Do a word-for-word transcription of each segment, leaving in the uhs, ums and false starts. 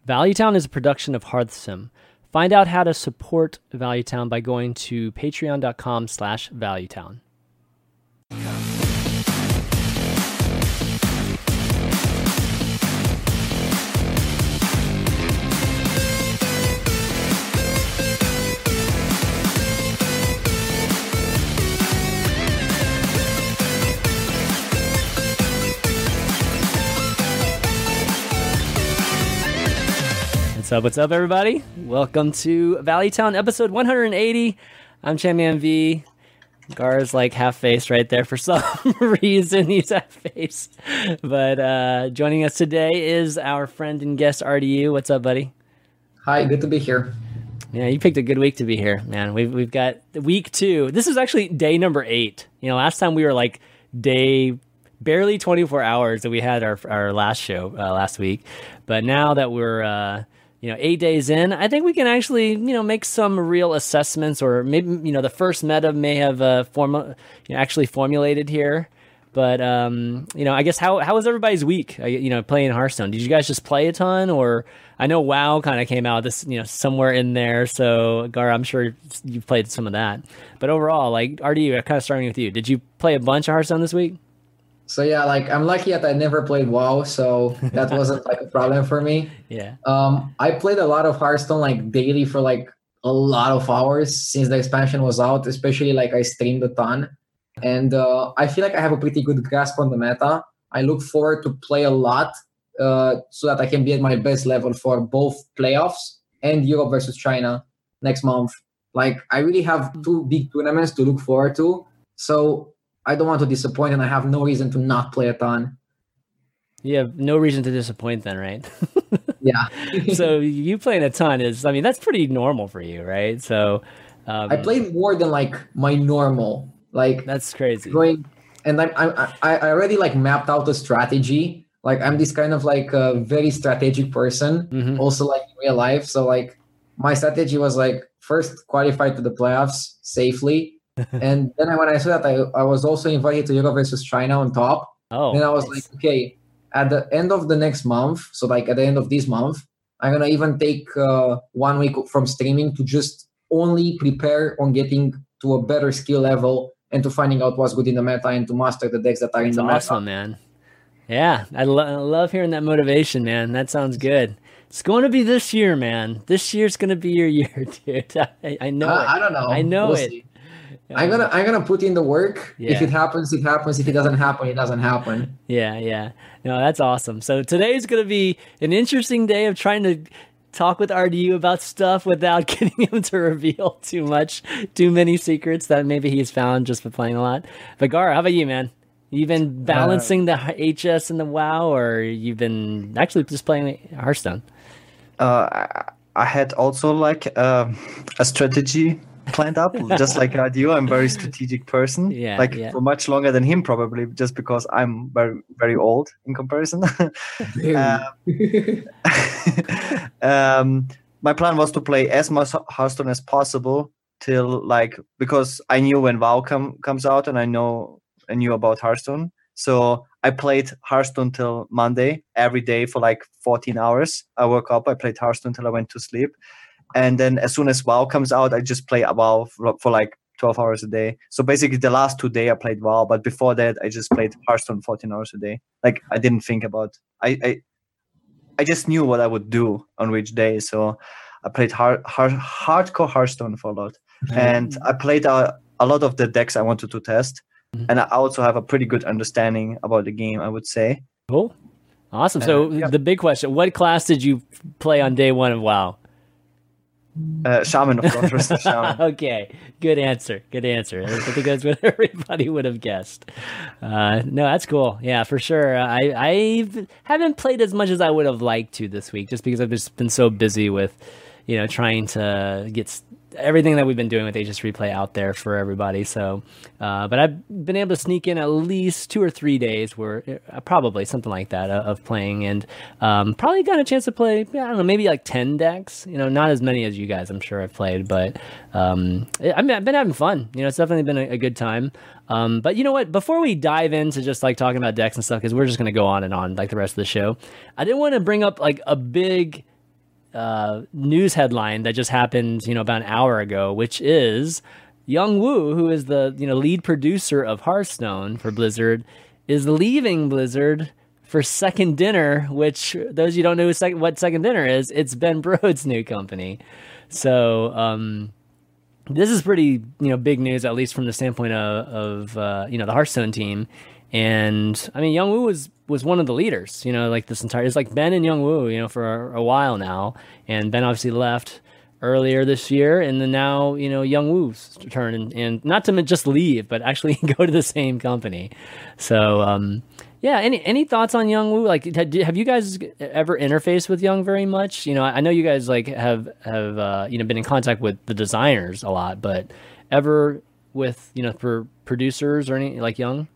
Valuetown is a production of Hearthsim. Find out how to support Valuetown by going to patreon.com slash Valuetown. What's up, what's up, everybody? Welcome to Valuetown, episode one hundred eighty. I'm Champion V. Gar's like half-faced right there for some reason. He's half-faced. But uh, joining us today is our friend and guest, R D U. What's up, buddy? Hi, good to be here. Yeah, you picked a good week to be here, man. We've, we've got week two. This is actually day number eight. You know, last time we were like day... barely twenty-four hours that we had our our last show uh, last week. But now that we're... Uh, You know, eight days in, I think we can actually, you know, make some real assessments, or maybe, you know, the first meta may have uh, form, you know, actually formulated here. But, um, you know, I guess how how was everybody's week? Uh, you know, playing Hearthstone. Did you guys just play a ton, or I know WoW kind of came out this, you know, somewhere in there. So Gar, I'm sure you played some of that. But overall, like R D U, kind of starting with you. Did you play a bunch of Hearthstone this week? So yeah, like I'm lucky that I never played WoW, so that wasn't like a problem for me. Yeah. Um, I played a lot of Hearthstone like daily for like a lot of hours since the expansion was out. Especially like I streamed a ton, and uh, I feel like I have a pretty good grasp on the meta. I look forward to play a lot uh, so that I can be at my best level for both playoffs and Europe versus China next month. Like I really have two big tournaments to look forward to. So I don't want to disappoint, and I have no reason to not play a ton. You have no reason to disappoint then, right? Yeah. So you playing a ton is, I mean, that's pretty normal for you, right? So um, I played more than like my normal. Like that's crazy. Going, and I, I I already like mapped out a strategy. Like I'm this kind of like a very strategic person, mm-hmm. also like in real life. So like my strategy was like first qualify to the playoffs safely. And then when I saw that I, I was also invited to Europe versus China on top. Oh, then I was nice. like, okay, at the end of the next month, so like at the end of this month, I'm gonna even take uh, one week from streaming to just only prepare on getting to a better skill level and to finding out what's good in the meta and to master the decks that are That's in the awesome, meta. Man. Yeah, I, lo- I love hearing that motivation, man. That sounds good. It's going to be this year, man. This year's going to be your year, dude. I, I know uh, it. I don't know. I know we'll it. See. I'm gonna I'm gonna put in the work. Yeah. If it happens, it happens. If it doesn't happen, it doesn't happen. Yeah, yeah. No, that's awesome. So today's gonna be an interesting day of trying to talk with R D U about stuff without getting him to reveal too much, too many secrets that maybe he's found just by playing a lot. But Gar, how about you, man? You've been balancing uh, the H S and the WoW, or you've been actually just playing Hearthstone? Uh, I, I had also like uh, a strategy planned up, just like R D U. I'm a very strategic person, yeah, like yeah. for much longer than him probably, just because I'm very very old in comparison. um, um, my plan was to play as much Hearthstone as possible till like, because I knew when WoW com- comes out, and I know I knew about Hearthstone, so I played Hearthstone till Monday every day for like fourteen hours. I woke up, I played Hearthstone till I went to sleep. And then as soon as WoW comes out, I just play WoW for, for like twelve hours a day. So basically the last two days I played WoW, but before that I just played Hearthstone fourteen hours a day. Like I didn't think about, I I, I just knew what I would do on which day. So I played hard, hard, hardcore Hearthstone for a lot. Mm-hmm. And I played a, a lot of the decks I wanted to test. Mm-hmm. And I also have a pretty good understanding about the game, I would say. Cool. Awesome. So uh, yeah. The big question, what class did you play on day one of WoW? Uh, shaman, of course. Shaman. Okay, good answer. Good answer. I think that's what everybody would have guessed. Uh, no, that's cool. Yeah, for sure. I I haven't played as much as I would have liked to this week, just because I've just been so busy with, you know, trying to get everything that we've been doing with H S Replay out there for everybody. So, uh, but I've been able to sneak in at least two or three days where uh, probably something like that uh, of playing, and um, probably got a chance to play, I don't know, maybe like ten decks, you know, not as many as you guys, I'm sure I've played, but um, I mean, I've been having fun, you know, it's definitely been a, a good time. Um, but you know what, before we dive into just like talking about decks and stuff, because we're just going to go on and on like the rest of the show, I didn't want to bring up like a big uh, news headline that just happened, you know, about an hour ago, which is Young Woo, who is the you know lead producer of Hearthstone for Blizzard, is leaving Blizzard for Second Dinner, which those of you don't know who sec- what Second Dinner is, it's Ben Brode's new company. So um, this is pretty you know big news, at least from the standpoint of, of uh, you know the Hearthstone team. And I mean, Young Woo was was one of the leaders, you know, like this entire. It's like Ben and Young Woo, you know, for a, a while now. And Ben obviously left earlier this year, and then now you know Young Woo's turn, and, and not to just leave, but actually go to the same company. So um, yeah, any any thoughts on Young Woo? Like, have you guys ever interfaced with Young very much? You know, I know you guys like have have uh, you know been in contact with the designers a lot, but ever with you know for producers or any like Young?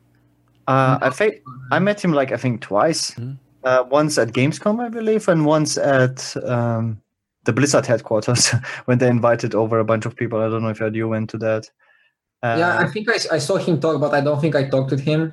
Uh, I think I met him like I think twice. Mm-hmm. Uh, once at Gamescom, I believe, and once at um, the Blizzard headquarters when they invited over a bunch of people. I don't know if you went to that. Uh, yeah, I think I, I saw him talk, but I don't think I talked with him,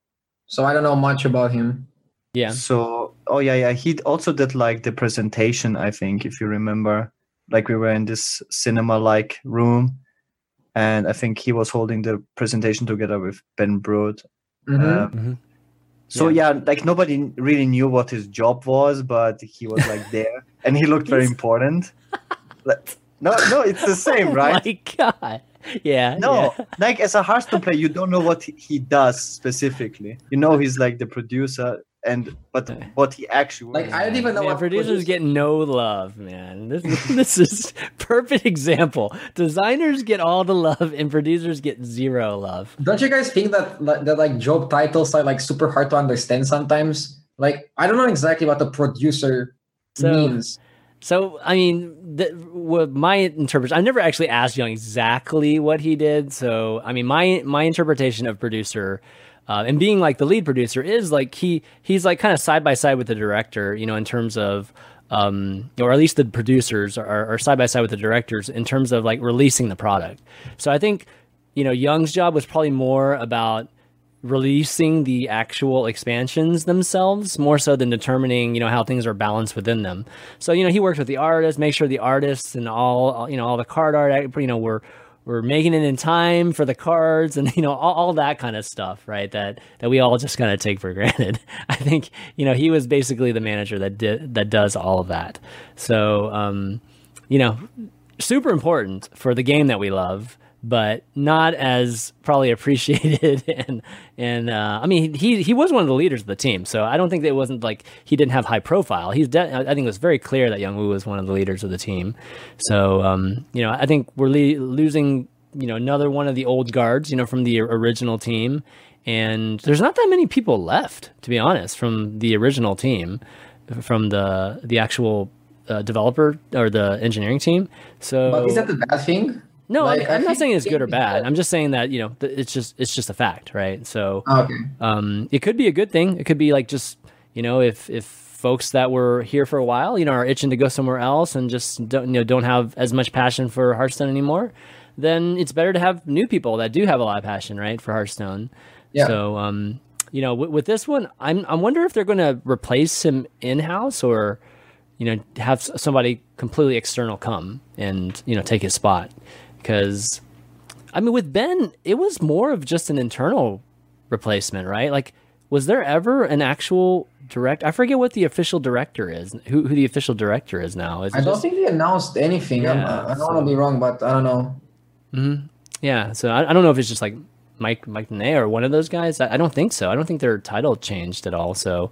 so I don't know much about him. Yeah. So, oh yeah, yeah. He also did like the presentation. I think, if you remember, like we were in this cinema-like room, and I think he was holding the presentation together with Ben Brode. Mm-hmm. Uh, mm-hmm. So yeah. yeah, like nobody really knew what his job was, but he was like there, and he looked very important. Like, no, no, it's the same, right? Oh my god! Yeah. No, yeah. like as a Hearthstone player, you don't know what he, he does specifically. You know, he's like the producer, and but what he actually like I don't even know man, what producers producer. get no love, man. This this is perfect example. Designers get all the love, and producers get zero love. Don't you guys think that that like job titles are like super hard to understand sometimes? Like I don't know exactly what the producer so, means. So I mean, the, what my interpretation. I never actually asked Young exactly what he did. So I mean, my my interpretation of producer. Uh, and being like the lead producer is like he he's like kind of side by side with the director, you know, in terms of, um, or at least the producers are, are side by side with the directors in terms of like releasing the product. So I think, you know, Young's job was probably more about releasing the actual expansions themselves, more so than determining, you know, how things are balanced within them. So, you know, he worked with the artists, make sure the artists and all, you know, all the card art, you know, were We're making it in time for the cards and, you know, all, all that kind of stuff, right? That that we all just kind of take for granted. I think, you know, he was basically the manager that did, that does all of that. So, um, you know, super important for the game that we love, but not as probably appreciated. And, and uh, I mean, he he was one of the leaders of the team. So I don't think that it wasn't like he didn't have high profile. He's de- I think it was very clear that Young Woo was one of the leaders of the team. So, um, you know, I think we're le- losing, you know, another one of the old guards, you know, from the original team. And there's not that many people left, to be honest, from the original team, from the, the actual uh, developer or the engineering team. So, but is that a bad thing? No, like, I'm, I'm not saying it's good or bad. That... I'm just saying that, you know, it's just it's just a fact, right? So okay. um, it could be a good thing. It could be like just, you know, if if folks that were here for a while, you know, are itching to go somewhere else and just don't, you know, don't have as much passion for Hearthstone anymore, then it's better to have new people that do have a lot of passion, right, for Hearthstone. Yeah. So, um, you know, with, with this one, I'm I wonder if they're going to replace him in-house or, you know, have somebody completely external come and, you know, take his spot. Because, I mean, with Ben, it was more of just an internal replacement, right? Like, was there ever an actual direct? I forget what the official director is. Who who the official director is now? Is I don't just... think they announced anything. Yeah, I'm, I don't so... want to be wrong, but I don't know. Mm-hmm. Yeah, so I, I don't know if it's just like Mike Mike Ney or one of those guys. I, I don't think so. I don't think their title changed at all. So,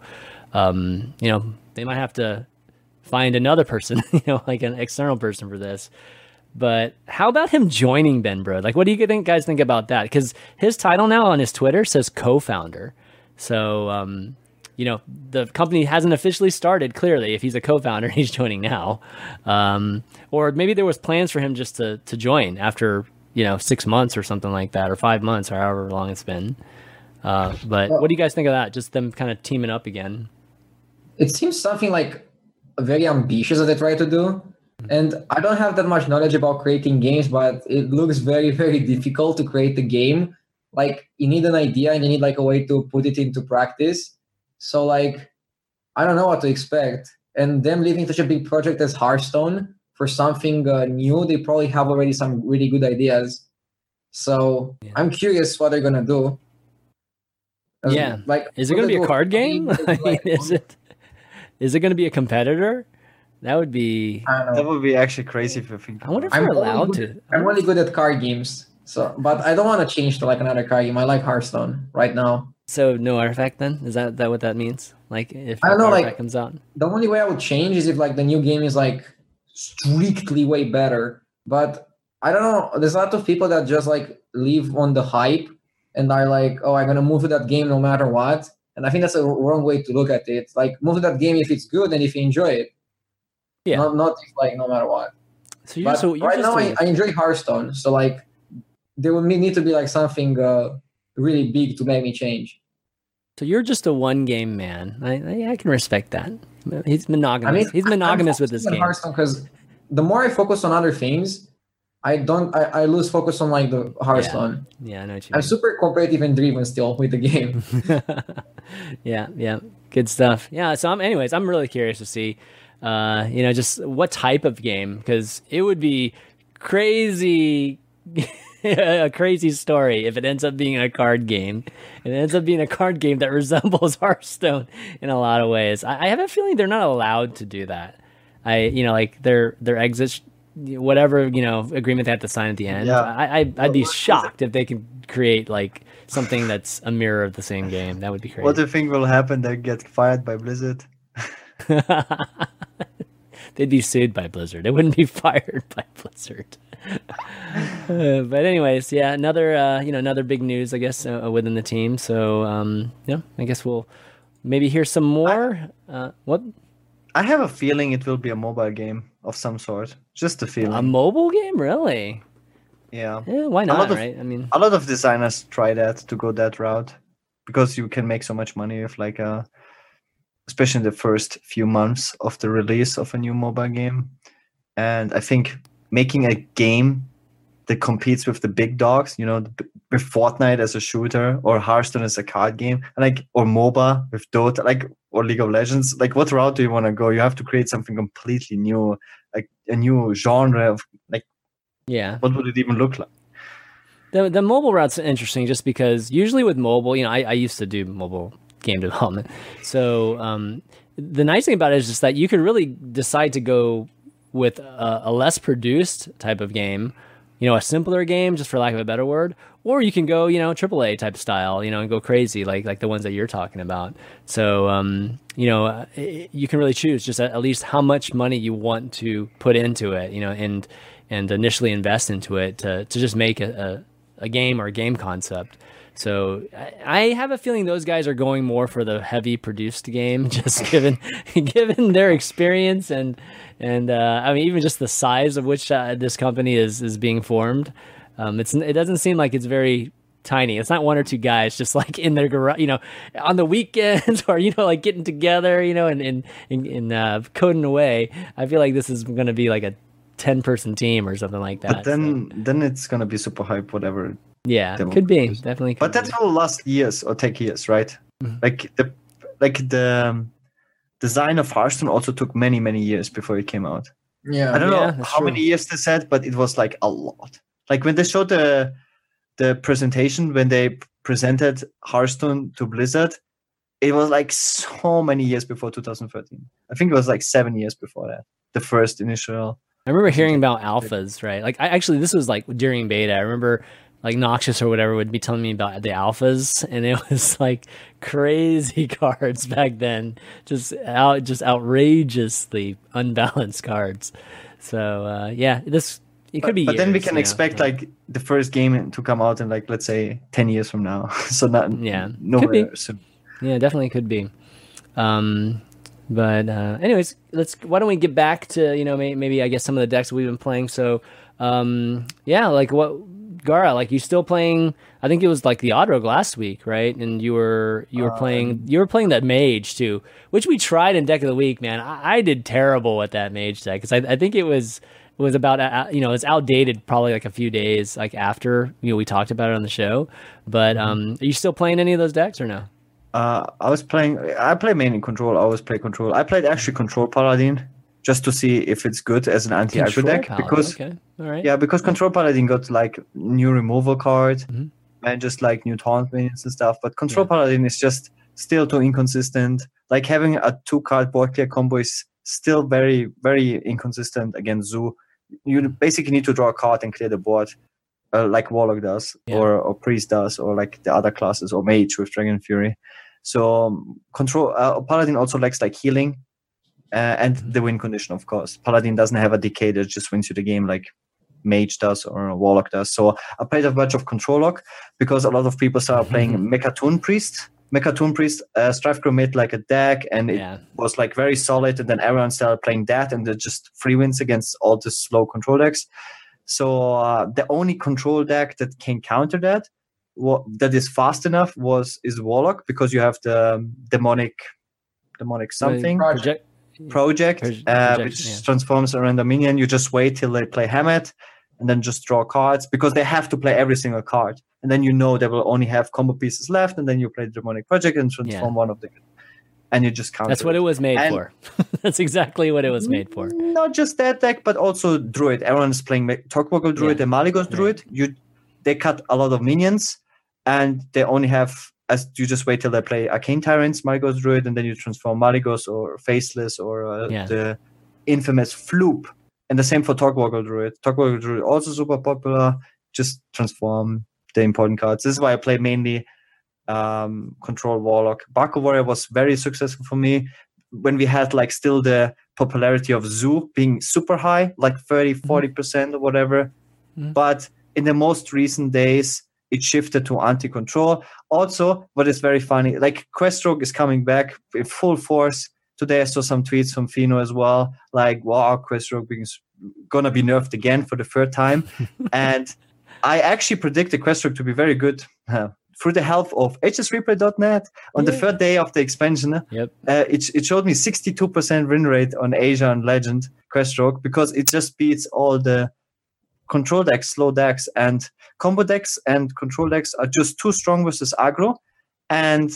um, you know, they might have to find another person, you know, like an external person for this. But how about him joining Ben Brode? Like, what do you think, guys think about that? Because his title now on his Twitter says co-founder. So, um, you know, the company hasn't officially started, clearly, if he's a co-founder, he's joining now. Um, or maybe there was plans for him just to, to join after, you know, six months or something like that, or five months, or however long it's been. Uh, but well, what do you guys think of that? Just them kind of teaming up again? It seems something like very ambitious that they try to do. And I don't have that much knowledge about creating games, but it looks very, very difficult to create a game. Like, you need an idea and you need like a way to put it into practice. So like, I don't know what to expect. and them leaving such a big project as Hearthstone for something uh, new, they probably have already some really good ideas. So Yeah. I'm curious what they're gonna do. As- Yeah. like Is it will going to they be a do card game? game? I mean, Like, is it? Is it going to be a competitor? That would be. I don't That know. would be actually crazy if you think. I wonder if about we're it. I'm only allowed good- to. I'm only good at card games. So, but I don't want to change to like another card game. I like Hearthstone right now. So no artifact then? Is that that what that means? Like if I don't know, artifact like- comes out? The only way I would change is if like the new game is like strictly way better. But I don't know. There's a lot of people that just like live on the hype and are like, oh, I'm gonna move to that game no matter what. And I think that's a wrong way to look at it. Like move to that game if it's good and if you enjoy it. Yeah. Not not if, like no matter what. So you're But just, you're right just now a- I, I enjoy Hearthstone. So like there would need to be like something uh, really big to make me change. so you're just a one game man. I I, I can respect that. He's monogamous. I mean, He's monogamous I'm with this focusing on game. Hearthstone because the more I focus on other things, I don't. I, I lose focus on like the Hearthstone. Yeah, I know what you I'm mean. super competitive and driven still with the game. yeah, yeah, good stuff. Yeah, so I'm, anyways, I'm really curious to see, uh, you know, just what type of game, because it would be crazy, a crazy story if it ends up being a card game. It ends up being a card game that resembles Hearthstone in a lot of ways. I, I have a feeling they're not allowed to do that. I, you know, like their their exit, whatever you know agreement they have to sign at the end. Yeah. I, I I'd be shocked if they can create like something that's a mirror of the same game. That would be crazy. What do you think will happen? They get fired by Blizzard. They'd be sued by Blizzard. They wouldn't be fired by Blizzard. Uh, but anyways, yeah, another uh, you know another big news, I guess, uh, within the team. So um, yeah, I guess we'll maybe hear some more. Uh, what I have a feeling it will be a mobile game of some sort. Just a feeling. a mobile game, really? yeah. Yeah, why not? lot of- Right? I mean, A lot of designers try that to go that route because you can make so much money with like a, especially in the first few months of the release of a new mobile game. And I think making a game that competes with the big dogs, you know, the- with Fortnite as a shooter or Hearthstone as a card game, and like or MOBA with Dota, like or League of Legends, like what route do you want to go? You have to create something completely new, like a new genre of like yeah. what would it even look like? The the mobile route's interesting just because usually with mobile, you know, I, I used to do mobile game development. So um, the nice thing about it is just that you could really decide to go with a, a less produced type of game, you know, a simpler game, just for lack of a better word, or you can go, you know, triple A type style, you know, and go crazy like like the ones that you're talking about. So, um, you know, uh, it- you can really choose just at, at least how much money you want to put into it, you know, and and initially invest into it to to just make a, a, a game or a game concept. So I, I have a feeling those guys are going more for the heavy produced game, just given given their experience and and uh, I mean even just the size of which uh, this company is is being formed. Um, it's it doesn't seem like it's very tiny. It's not one or two guys just like in their garage, you know, on the weekends or you know like getting together, you know, and and and, and uh, coding away. I feel like this is going to be like a ten person team or something like that. But then then it's gonna be super hype, whatever. yeah, demo could be is- definitely. Could But that be. will last years or take years, right? Mhm. Like the like the um, design of Hearthstone also took many many years before it came out. Yeah. I don't Yeah, know that's how true. many years they said, but it was like a lot. Like when they showed the the presentation when they p- presented Hearthstone to Blizzard, it was like so many years before two thousand thirteen. I think it was like seven years before that. The first initial. I remember hearing about alphas, right? Like, I actually, this was like during beta. I remember like Noxious or whatever would be telling me about the alphas, and it was like crazy cards back then, just out, just outrageously unbalanced cards. So uh, yeah, this it could But, be. but then we years, can you know, expect like- like the first game to come out in like let's say ten years from now. So not Yeah, could nowhere be. soon. Yeah, definitely could be. Um, but uh, anyways, let's. Why don't we get back to you know maybe, maybe I guess some of the decks we've been playing. So um, yeah, like what Gara, like you still playing? I think it was like the Odrogue last week, right? And you were you were playing you were playing that mage too, which we tried in deck of the week. Man, I, I did terrible with that mage deck because I, I think it was. It was about uh, you know it's outdated probably like a few days like after you know we talked about it on the show. But um, are you still playing any of those decks or no? Uh, I was playing. I play mainly control. I always play control. I played actually control paladin just to see if it's good as an anti-aggro Control deck Paladin, because okay, all right. yeah, because control paladin got like new removal card Mhm. and just like new taunt minions and stuff. But control Yeah. paladin is just still too inconsistent. Like having a two card board clear combo is still very very inconsistent against Zoo. You basically need to draw a card and clear the board. Uh, like Warlock does, Yeah. or, or Priest does, or like the other classes, or Mage with Dragon Fury. So um, control uh, Paladin also lacks like healing uh, and Mhm. the win condition, of course. Paladin doesn't have a decay that just wins you the game like Mage does or Warlock does. So I played a bunch of Control Lock because a lot of people started playing Mechatoon Priest. Mechatoon Priest, uh, Strifecrow made like a deck, and it Yeah. was like very solid. And then everyone started playing that, and it just free wins against all the slow control decks. So uh, the only control deck that can counter that, what that is fast enough, was is Warlock because you have the um, demonic, demonic something Project. project, Proj- uh, project, which yeah. transforms a random minion. You just wait till they play Hammett, and then just draw cards because they have to play every single card, and then you know they will only have combo pieces left, and then you play the demonic project and transform one of the, and you just counter. That's what it was made And- for. That's exactly what it was made for. Not just that deck, but also Druid. Everyone's playing Torquoggle Druid Yeah. and Malygos Right. Druid. You, they cut a lot of minions, and they only have as you just wait till they play Arcane Tyrants, Malygos Druid, and then you transform Malygos or Faceless or uh, Yeah. the infamous Floop. And the same for Torquoggle Druid. Torquoggle Druid also super popular. Just transform the important cards. This is why I play mainly um, Control Warlock. Barco Warrior was very successful for me when we had like still the popularity of Zoo being super high, like thirty, forty percent or whatever. Mhm. But in the most recent days, it shifted to anti-control. Also, what is very funny, like Questrogue is coming back in full force. Today I saw some tweets from Fino as well, like, wow, Questrogue being gonna be nerfed again for the third time. And I actually predicted Questrogue to be very good uh, through the help of H S Replay dot net on the Yeah. third day of the expansion. Yep. Uh, it, it showed me sixty-two percent win rate on Asia and Legend Questrogue because it just beats all the control decks, slow decks, and combo decks and control decks are just too strong versus aggro. And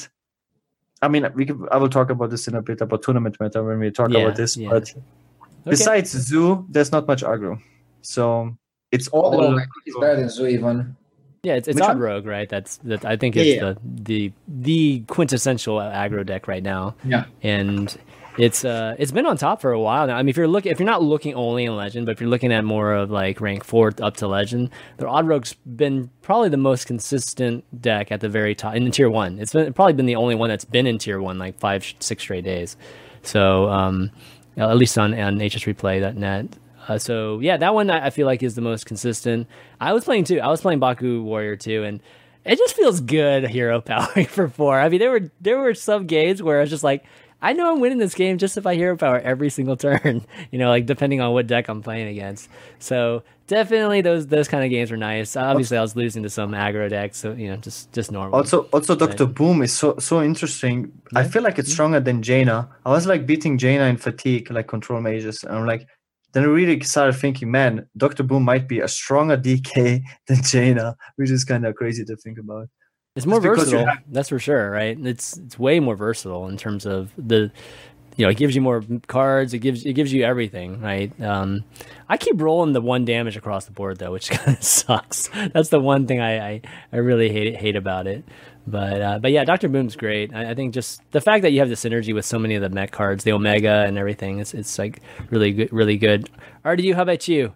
I mean, we can, I will talk about this in a bit about tournament meta when we talk Yeah, about this. yeah. But Okay. besides Zoo, there's not much aggro. So it's all. Although I think it's better than Zoo even. Yeah, it's it's Which Odd one? Rogue, right? That's that. I think Yeah, it's yeah. the the the quintessential aggro deck right now. Yeah. And it's uh it's been on top for a while now. I mean, if you're looking if you're not looking only in Legend, but if you're looking at more of like rank four up to Legend, the Odd Rogue's been probably the most consistent deck at the very top in tier one. It's been probably been the only one that's been in tier one like five six straight days. So um, at least on on H S Replay dot net. Uh, so yeah, that one I I feel like is the most consistent. I was playing too. I was playing Baku Warrior too, and it just feels good hero powering for four. I mean, there were there were some games where I was just like, I know I'm winning this game just if I hero power every single turn. You know, like depending on what deck I'm playing against. So definitely those those kind of games were nice. Obviously, I was losing to some aggro decks, so you know, just just normal. Also, also Doctor Boom is so so interesting. I Yeah. feel like it's stronger than Jaina. I was like beating Jaina in fatigue, like control mages, and I'm like, then I really started thinking, man, Doctor Boom might be a stronger D K than Jaina, which is kind of crazy to think about. It's more It's because you versatile, have- that's for sure, right? It's it's way more versatile in terms of the, you know, it gives you more cards. It gives it gives you everything, right? Um, I keep rolling the one damage across the board though, which kind of sucks. That's the one thing I, I, I really hate hate about it. But uh, but yeah, Doctor Boom's great. I, I think just the fact that you have the synergy with so many of the mech cards, the Omega and everything, it's it's like really good, really good. Artie, how about you?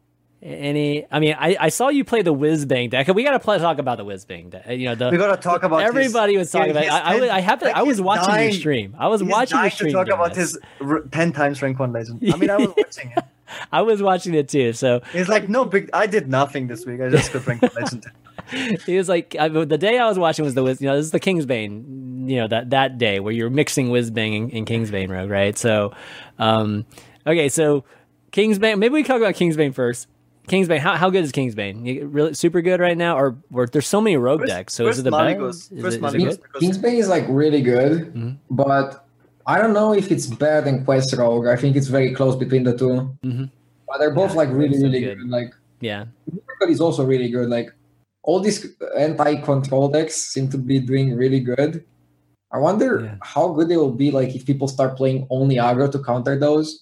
Any? I mean, I, I saw you play the Whizbang deck. We got to play, talk about the Whizbang deck. You know, the, We gotta talk about his- everybody was talking yeah, about. It. his I, I, ten- I have to. like I was he's watching dying- your stream. I was He's watching your dying stream. to talk doing about this. his r- ten times rank one legend. I mean, I was watching it. I was watching it too. So He's like, no big. I did nothing this week. I just got rank one legend. he was like, I, the day I was watching was the Wiz. You know, this is the Kingsbane. You know that that day where you're mixing Whizbang and, and Kingsbane Rogue, right? So, um, okay, so Kingsbane. Maybe we talk about Kingsbane first. Kingsbane, how how good is Kingsbane? You- Really super good right now, or, or there's so many rogue First- decks. So first is it the best? Malygos- Is, first it, is it Malygos. good? because- Kingsbane is like really good, Mhm. but I don't know if it's better than Quest Rogue. I think it's very close between the two. Mhm. But they're both Yeah, like really, so really good. good. Like Yeah, Miracle is also really good. Like all these anti-control decks seem to be doing really good. I wonder Yeah. how good they will be like if people start playing only aggro to counter those.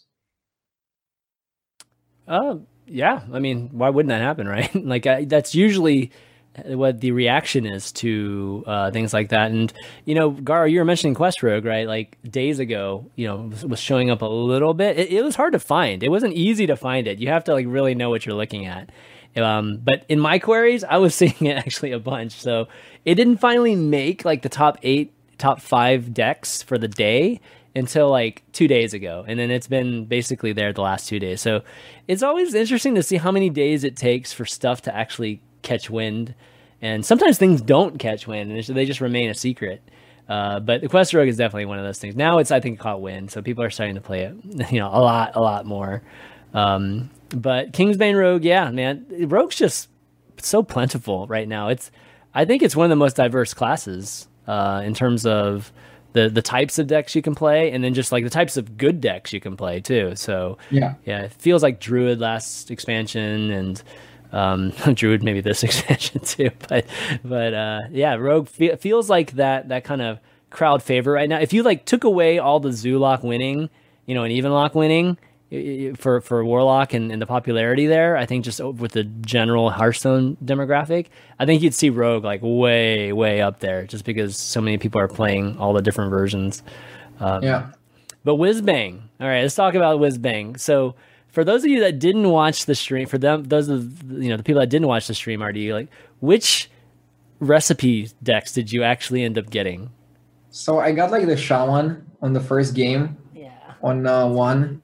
Uh, yeah. I mean, why wouldn't that happen, right? like I, that's usually what the reaction is to uh, things like that. And you know, Garo, you were mentioning Quest Rogue, right? Like days ago, you know, was, was showing up a little bit. It, it was hard to find. It wasn't easy to find it. You have to like really know what you're looking at. Um, but in my queries, I was seeing it actually a bunch. So it didn't finally make like the top eight, top five decks for the day until like two days ago. And then it's been basically there the last two days. So it's always interesting to see how many days it takes for stuff to actually catch wind. And sometimes things don't catch wind and they just remain a secret. Uh, but the Quest Rogue is definitely one of those things. Now it's, I think, caught wind. So people are starting to play it, you know, a lot, a lot more. Um, but Kingsbane Rogue, yeah, man, Rogue's just so plentiful right now. It's, I think it's one of the most diverse classes, uh, in terms of the, the types of decks you can play and then just like the types of good decks you can play too. So yeah, yeah, it feels like Druid last expansion and, um, Druid maybe this expansion too, but, but, uh, yeah, Rogue fe- feels like that, that kind of crowd favorite right now. If you like took away all the Zoolock winning, you know, and Evenlock winning, for for Warlock and, and the popularity there, I think just with the general Hearthstone demographic, I think you'd see Rogue like way, way up there just because so many people are playing all the different versions. Um, yeah. But Whizbang. All right, let's talk about Whizbang. So for those of you that didn't watch the stream, for them, those of you know the people that didn't watch the stream, R D, like which recipe decks did you actually end up getting? So I got like the Shaman on the first game. Yeah. On uh, one.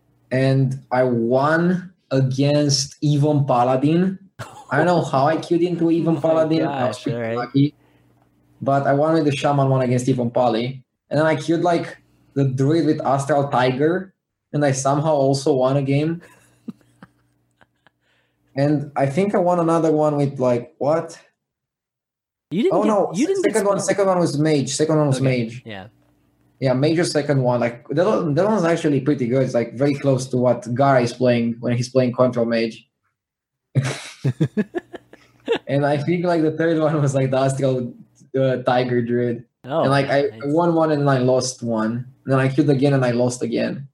And I won against Evon Paladin. I don't know how I queued into Evon Oh Paladin. gosh, I was pretty right. lucky. But I won with the Shaman one against Evon Pali. And then I queued like the Druid with Astral Tiger. And I somehow also won a game. And I think I won another one with like, what? You didn't Oh get, no, you didn't second get one, spelled. second one was Mage. Second one was Okay. Mage. Yeah. Yeah, Major second one. Like that, one- that one's actually pretty good. It's like very close to what Gara is playing when he's playing Control Mage. And I think like the third one was like the Astral uh, Tiger Druid. Oh, and like I, nice. I won one and then I lost one. And then I queued again and I lost again.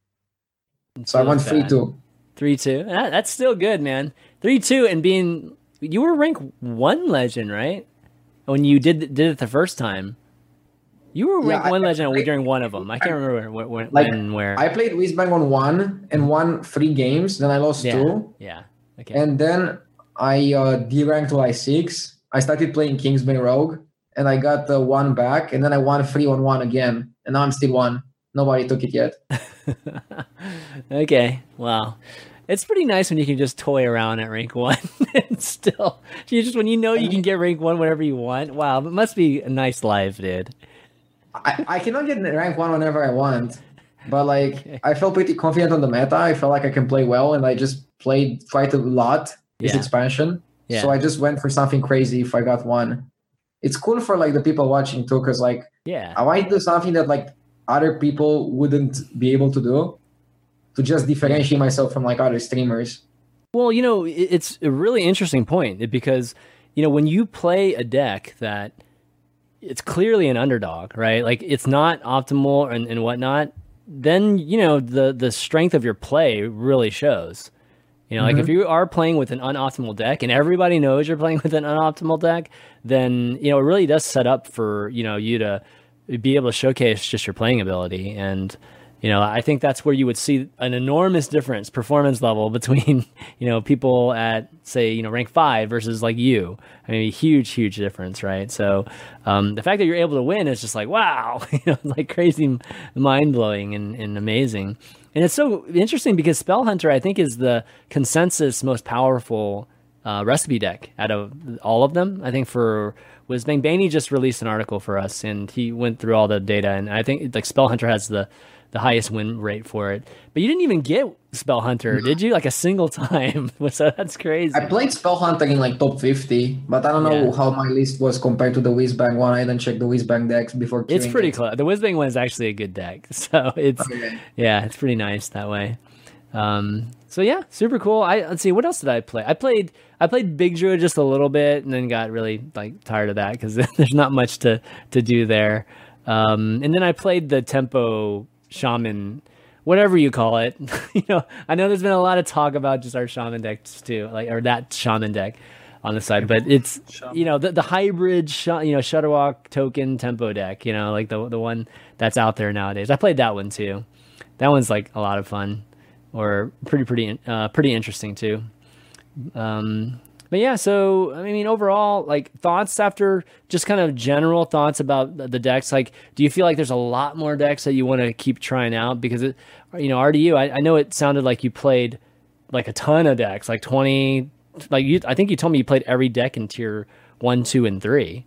So I Feels won three bad. two. Three two. That, that's still good, man. Three two, and being you were rank one legend, right? When you did did it the first time, you were Yeah, rank I- one legend I- during one of them. I can't remember when, when, Like, when and where. I played Whizbang on one and won three games. Then I lost yeah, two. yeah. Okay. And then I uh, D-ranked to I six. I started playing Kingsbane Rogue, and I got the one back, and then I won three on one again, and now I'm still one. Nobody took it yet. Okay. Wow. It's pretty nice when you can just toy around at rank one and still, you just when you know you can get rank one whenever you want. Wow, it must be a nice life, dude. I, I cannot get rank one whenever I want, but like Okay. I felt pretty confident on the meta. I felt like I can play well, and I just played quite a lot this Yeah. expansion. Yeah. So I just went for something crazy if I got one. It's cool for like the people watching too, because like Yeah. I want to do something that like other people wouldn't be able to do, to just differentiate myself from like other streamers. Well, you know, it- it's a really interesting point because, you know, when you play a deck that it's clearly an underdog, right? Like it's not optimal and, and whatnot, then, you know, the, the strength of your play really shows. You know, like if you are playing with an unoptimal deck and everybody knows you're playing with an unoptimal deck, then, you know, it really does set up for, you know, you to be able to showcase just your playing ability. And, you know, I think that's where you would see an enormous difference performance level between, you know, people at say, you know, rank five versus like you. I mean, huge, huge difference, right? So um, the fact that you're able to win is just like, wow, you know, like crazy, mind blowing and, and amazing. And it's so interesting because Spell Hunter, I think, is the consensus most powerful uh, recipe deck out of all of them. I think for Whizbang, Bainey just released an article for us, and he went through all the data, and I think like Spell Hunter has the the highest win rate for it. But you didn't even get Spell Hunter, did you? Like a single time. So that's crazy. I played Spell Hunter in like top fifty, but I don't know Yeah. how my list was compared to the Whizbang one. I didn't check the Whizbang decks before. It's queuing pretty it. close. The Whizbang one is actually a good deck. So it's, Okay. yeah, it's pretty nice that way. Um, so yeah, super cool. I let's see, what else did I play? I played I played Big Druid just a little bit, and then got really like tired of that because there's not much to to do there. Um, and then I played the tempo shaman, whatever you call it. You know, I know there's been a lot of talk about just our shaman decks too, like or that shaman deck on the side, but it's you know the the hybrid sh- you know Shudderwock token tempo deck. You know, like the the one that's out there nowadays. I played that one too. That one's like a lot of fun, or pretty pretty uh, pretty interesting too. Um, but yeah, so I mean, overall, like thoughts after just kind of general thoughts about the decks. Like, do you feel like there's a lot more decks that you want to keep trying out? Because it, you know, R D U, I, I know it sounded like you played like a ton of decks, like twenty. Like you, I think you told me you played every deck in tier one, two, and three.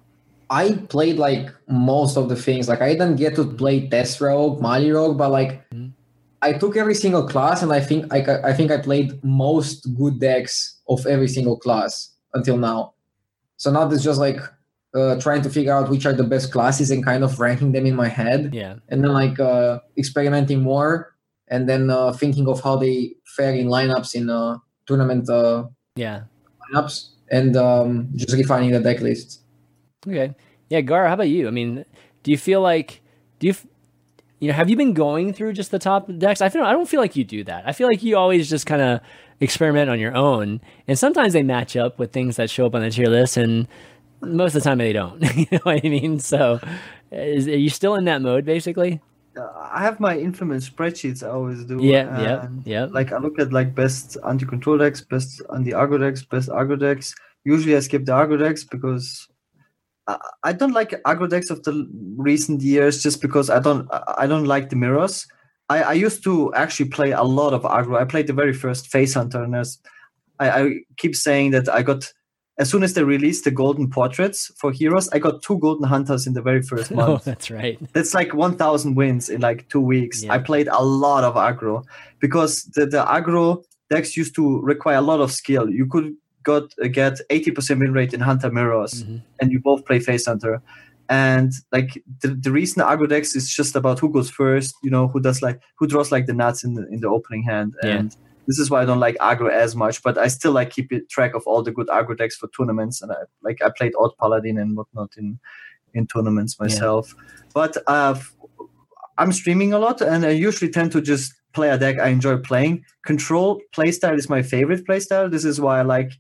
I played like most of the things. Like I didn't get to play Test Rogue, Mali Rogue, but like mm-hmm. I took every single class, and I think I, I think I played most good decks of every single class until now. So now it's just like uh, trying to figure out which are the best classes and kind of ranking them in my head. Yeah. And then like uh, experimenting more, and then uh, thinking of how they fare in lineups in uh, tournament uh, yeah lineups, and um, just refining the deck list. Okay. Yeah, Gar, how about you? I mean, do you feel like do you you know have you been going through just the top decks? I feel I don't feel like you do that. I feel like you always just kind of experiment on your own, and sometimes they match up with things that show up on the tier list, and most of the time they don't. You know what I mean? So, is, are you still in that mode, basically? Uh, I have my infamous spreadsheets. I always do. Yeah, yeah, yeah. Like I look at like best anti-control decks, best anti-aggro decks, best aggro decks. Usually I skip the aggro decks because I, I don't like aggro decks of the recent years, just because I don't I don't like the mirrors. I, I used to actually play a lot of aggro. I played the very first Face Hunter, and as I, I keep saying that I got, as soon as they released the golden portraits for heroes, I got two golden hunters in the very first month. Oh, that's right. That's like one thousand wins in like two weeks. Yeah. I played a lot of aggro because the, the aggro decks used to require a lot of skill. You could got uh, get eighty percent win rate in Hunter Mirrors, mm-hmm. and you both play Face Hunter. And like the, the recent aggro decks is just about who goes first, you know, who does like who draws like the nuts in the in the opening hand. Yeah. And this is why I don't like aggro as much, but I still like keep it, track of all the good aggro decks for tournaments. And I like I played Odd Paladin and whatnot in in tournaments myself. Yeah. But uh, I'm streaming a lot, and I usually tend to just play a deck I enjoy playing. Control playstyle is my favorite playstyle. This is why I like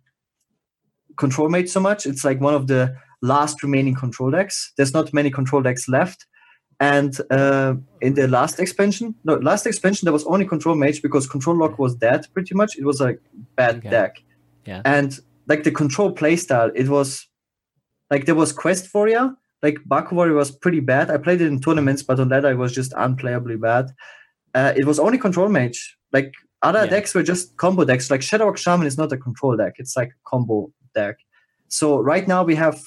Control Mage so much. It's like one of the last remaining control decks. There's not many control decks left. And uh, in the last expansion, no, last expansion, there was only Control Mage because Control Lock was dead pretty much. It was a bad okay. deck. Yeah. And like the control playstyle, it was like there was Quest Warrior. Like Baku Warrior was pretty bad. I played it in tournaments, but on that I was just unplayably bad. Uh, it was only Control Mage. Like other yeah. decks were just combo decks. Like Shadowrock Shaman is not a control deck. It's like a combo deck. So right now we have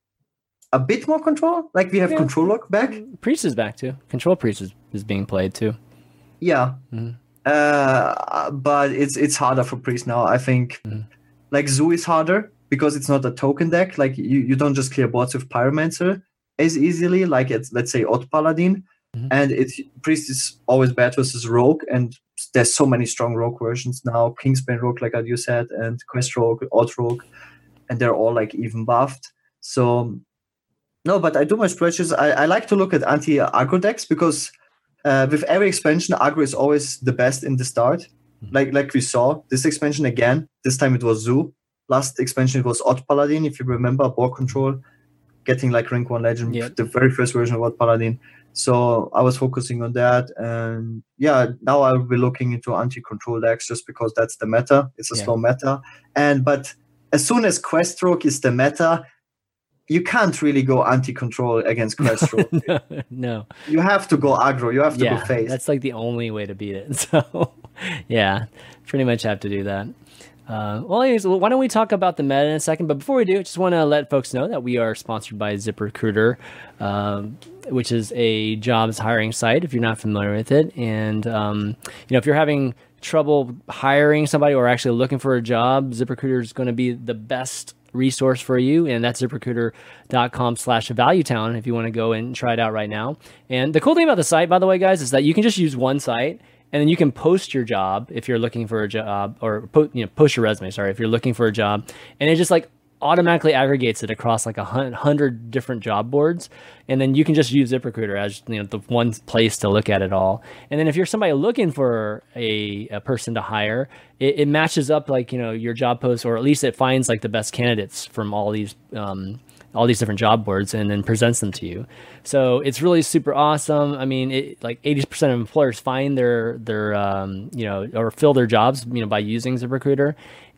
a bit more control. Like we have yeah. Control Lock back. Priest is back too. Control Priest is, is being played too. Yeah. Mm-hmm. Uh, but it's it's harder for Priest now. I think mm-hmm. like Zoo is harder because it's not a token deck. Like you, you don't just clear boards with Pyromancer as easily like it's, let's say, Odd Paladin. Mm-hmm. And it's Priest is always bad versus Rogue, and there's so many strong Rogue versions now. Kingsbane Rogue, like you said, and Quest Rogue, Odd Rogue, and they're all like even buffed. So no, but I do my spreadsheets. I, I like to look at anti-aggro decks because uh, with every expansion, aggro is always the best in the start. Mm-hmm. Like like we saw this expansion again. This time it was Zoo. Last expansion it was Odd Paladin, if you remember, Board Control, getting like rank one legend, yep. the very first version of Odd Paladin. So I was focusing on that, and yeah, now I'll be looking into anti-control decks just because that's the meta. It's a yeah. slow meta, and but as soon as Quest Rogue is the meta, you can't really go anti-control against Quest Rogue. no, no, you have to go aggro. You have to yeah, go face. That's like the only way to beat it. So yeah, pretty much have to do that. Uh, well, anyways, why don't we talk about the meta in a second? But before we do, I just want to let folks know that we are sponsored by ZipRecruiter, um, which is a jobs hiring site, if you're not familiar with it. And, um, you know, if you're having trouble hiring somebody or actually looking for a job, ZipRecruiter is going to be the best resource for you. And that's ZipRecruiter.com slash ValueTown if you want to go and try it out right now. And the cool thing about the site, by the way, guys, is that you can just use one site. And then you can post your job if you're looking for a job, or po- you know, post your resume. Sorry, if you're looking for a job, and it just like automatically aggregates it across like a hun- hundred different job boards, and then you can just use ZipRecruiter as, you know, the one place to look at it all. And then if you're somebody looking for a, a person to hire, it, it matches up like, you know, your job post, or at least it finds like the best candidates from all these um, all these different job boards and then presents them to you. So it's really super awesome. I mean, it, like eighty percent of employers find their their um, you know, or fill their jobs, you know, by using ZipRecruiter.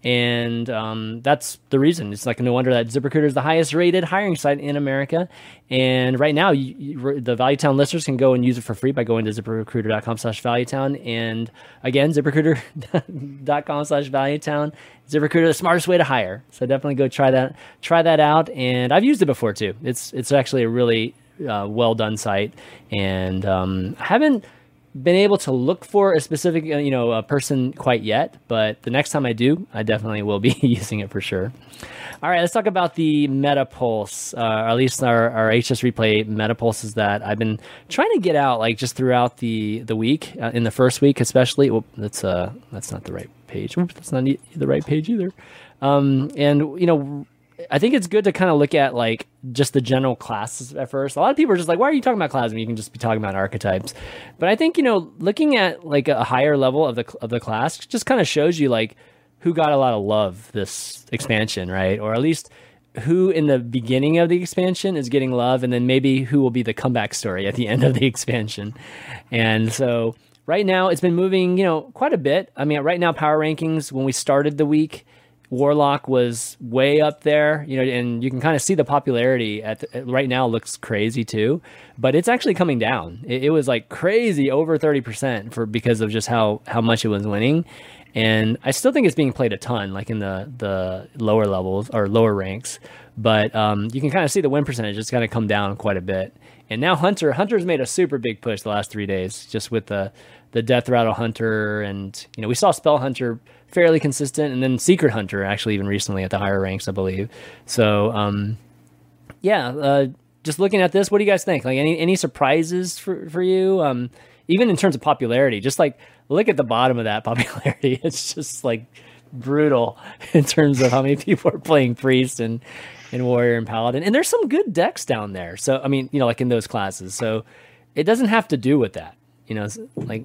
And um, that's the reason. It's like no wonder that ZipRecruiter is the highest rated hiring site in America. And right now, you, you, the Valuetown listeners can go and use it for free by going to ZipRecruiter.com slash Valuetown. And again, ZipRecruiter.com slash Valuetown. ZipRecruiter, the smartest way to hire. So definitely go try that try that out. And I've used it before too. It's it's actually a really uh, well done site. And um, I haven't been able to look for a specific, you know, a person quite yet, but the next time I do, I definitely will be using it for sure. All right, let's talk about the MetaPulse, uh, or at least our, our H S Replay MetaPulses that I've been trying to get out, like just throughout the the week, uh, in the first week especially. Well, that's uh that's not the right page. Oops, that's not e- the right page either. Um, and you know, I think it's good to kind of look at like just the general classes at first. A lot of people are just like, why are you talking about classes when you can just be talking about archetypes? But I think, you know, looking at like a higher level of the of the class just kind of shows you like who got a lot of love this expansion, right? Or at least who in the beginning of the expansion is getting love, and then maybe who will be the comeback story at the end of the expansion. And so right now it's been moving, you know, quite a bit. I mean, right now power rankings, when we started the week, Warlock was way up there, you know, and you can kind of see the popularity at the, right now looks crazy too, but it's actually coming down. It, it was like crazy over thirty percent for because of just how how much it was winning, and I still think it's being played a ton, like in the the lower levels or lower ranks. But um, you can kind of see the win percentage is going to come down quite a bit. And now Hunter Hunter's made a super big push the last three days, just with the the Death Rattle Hunter, and you know we saw Spell Hunter fairly consistent, and then Secret Hunter actually even recently at the higher ranks, I believe. So um, yeah, uh, just looking at this, what do you guys think? Like any any surprises for for you? Um, even in terms of popularity, just like look at the bottom of that popularity. It's just like brutal in terms of how many people are playing Priest and and Warrior and Paladin, and there's some good decks down there. So I mean, you know, like in those classes. So it doesn't have to do with that. You know, like.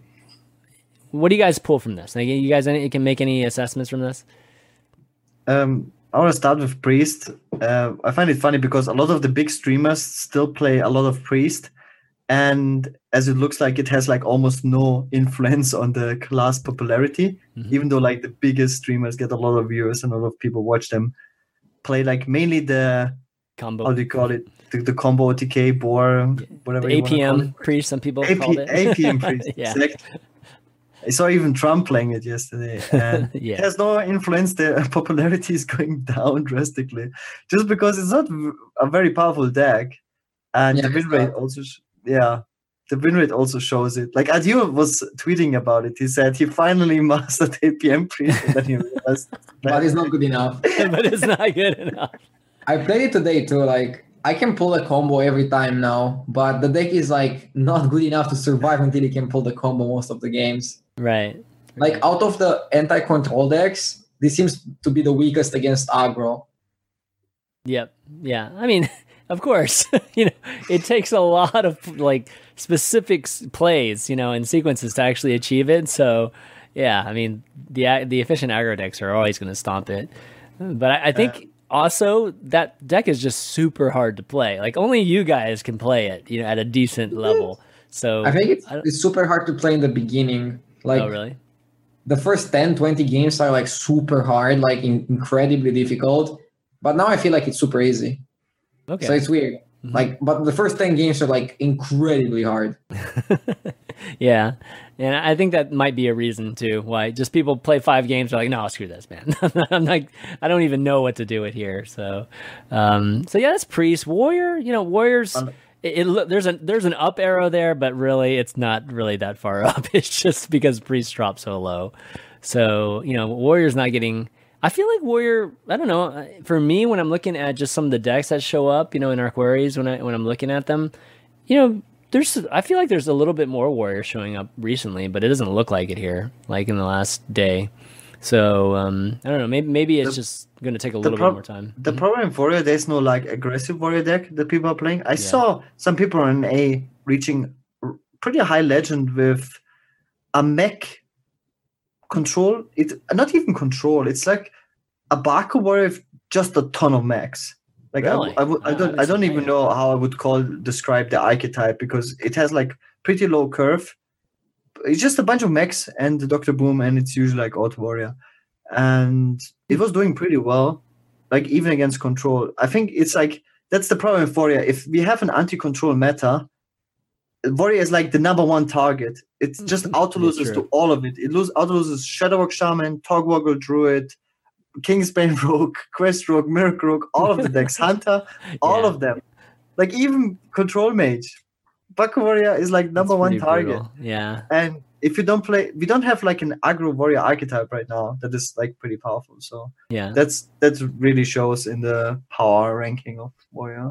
What do you guys pull from this? Like, you guys any, can make any assessments from this? Um, I want to start with Priest. Uh, I find it funny because a lot of the big streamers still play a lot of Priest, and as it looks like it has like almost no influence on the class popularity, mm-hmm. even though like the biggest streamers get a lot of viewers and a lot of people watch them play like mainly the combo. How do you call it? The, the combo O T K, Boar, whatever. The you A P M call it. Priest, some people A P, called it. A P M Priest. Yeah. Exactly. I saw even Trump playing it yesterday, and yeah. it has no influence. The popularity is going down drastically, just because it's not a very powerful deck, and yeah, the win rate also, yeah, the win rate also shows it. Like Adieu was tweeting about it. He said he finally mastered A P M Priest, and then he realized, but it's not good enough. But it's not good enough. I played it today too. Like I can pull a combo every time now, but the deck is like not good enough to survive until you can pull the combo most of the games. Right. Like out of the anti-control decks, this seems to be the weakest against aggro. Yep. Yeah. I mean, of course, you know, it takes a lot of like specific plays, you know, and sequences to actually achieve it. So, yeah, I mean, the the efficient aggro decks are always going to stomp it. But I, I think. Uh, Also, that deck is just super hard to play. Like only you guys can play it, you know, at a decent level. So I think it's, it's super hard to play in the beginning. Like, oh, really? The first ten, twenty games are like super hard, like in, incredibly difficult. But now I feel like it's super easy. Okay. So it's weird. Mm-hmm. Like, but the first ten games are like incredibly hard. Yeah. And I think that might be a reason too why just people play five games are like, no, screw this, man. I'm like, I don't even know what to do with here. So, um, so yeah, that's Priest. Warrior. You know, Warriors. Um, it, it there's a there's an up arrow there, but really, it's not really that far up. It's just because Priest dropped so low. So you know, Warrior's not getting. I feel like Warrior. I don't know. For me, when I'm looking at just some of the decks that show up, you know, in our queries, when I when I'm looking at them, you know. There's, I feel like there's a little bit more Warrior showing up recently, but it doesn't look like it here, like in the last day. So um, I don't know. Maybe maybe it's The- just going to take a the little prob- bit more time. The Mhm. problem in warrior, there's no like aggressive warrior deck that people are playing. I saw some people on A reaching r- pretty high legend with a mech control. It's not even control. It's like a Baku warrior with just a ton of mechs. Like Really? I, I, would, I I don't, haven't I don't seen even that know how I would call describe the archetype because it has like pretty low curve. It's just a bunch of mechs and the Doctor Boom, and it's usually like auto warrior, and it was doing pretty well, like even against control. I think it's like that's the problem with warrior. If we have an anti-control meta, warrior is like the number one target. It's just auto loses true. to all of it. It lose auto loses Shadowwalk Shaman, Togwoggle Druid, Kingsbane Rogue, Quest Rogue, Miracle Rogue, all of the decks, Hunter, all Yeah. of them. Like even Control Mage. Baku Warrior is like number That's one pretty target. brutal. Yeah. And if you don't play, we don't have like an aggro warrior archetype right now that is like pretty powerful. So Yeah. that's that really shows in the power ranking of warrior.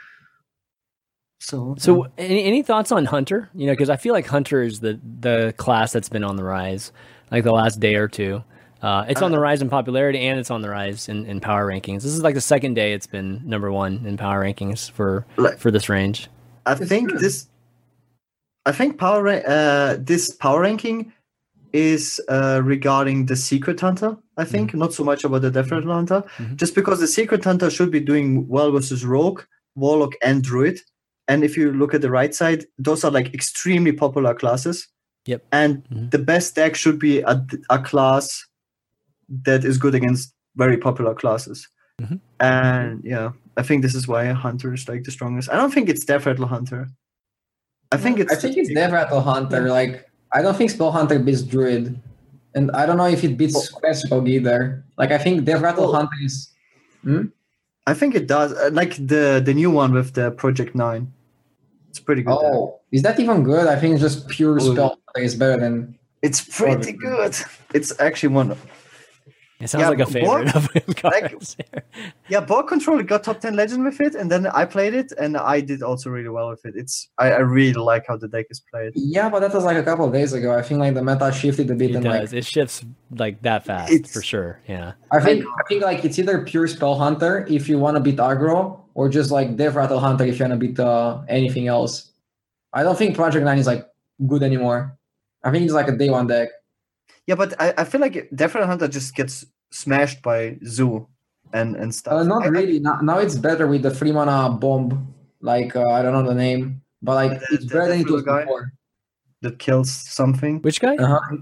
So So, any, any thoughts on Hunter? You know, because I feel like Hunter is the the class that's been on the rise, like the last day or two. Uh, it's on the rise in popularity and it's on the rise in, in power rankings. This is like the second day it's been number one in power rankings for Like- for this range. I It's think true. this, I think power ra- uh, this power ranking is uh, regarding the Secret Hunter. I think not so much about the Death Rattle Hunter, Mhm. just because the Secret Hunter should be doing well versus Rogue, Warlock, and Druid. And if you look at the right side, those are like extremely popular classes. Yep. And Mhm. the best deck should be a, a class that is good against very popular classes. Mhm. And yeah, I think this is why Hunter is like the strongest. I don't think it's Death Rattle Hunter. I think it's I think it's Death Rattle Hunter. Yeah. Like I don't think Spell Hunter beats Druid, and I don't know if it beats Quest Rogue either. Like I think Death Rattle Oh. Hunter is. Hmm? I think it does. Uh, like the the new one with the Project Nine. It's pretty good. deck. Oh, is that even good? I think just pure Oh. Spell Hunter is better than. It's pretty good. It's actually one. It sounds Yeah, like a but- favorite of him like- cards here. Yeah, Ball Control got top ten legend with it, and then I played it, and I did also really well with it. It's I, I really like how the deck is played. Yeah, but that was like a couple of days ago. I think like the meta shifted a bit, It and does. like It shifts like that fast It's- for sure. Yeah. I think I think like it's either pure Spell Hunter if you want to beat aggro, or just like Death Rattle Hunter if you want to beat uh, anything else. I don't think Project Nine is like good anymore. I think it's like a day one deck. Yeah, but I, I feel like Death Rattle Hunter just gets smashed by Zoo and and stuff. Uh, not I- I- really. Now, now it's better with the three mana bomb. Like uh, I don't know the name, but like The- it's the- better the than it was blue guy? before. that kills something. Which guy? Uh-huh.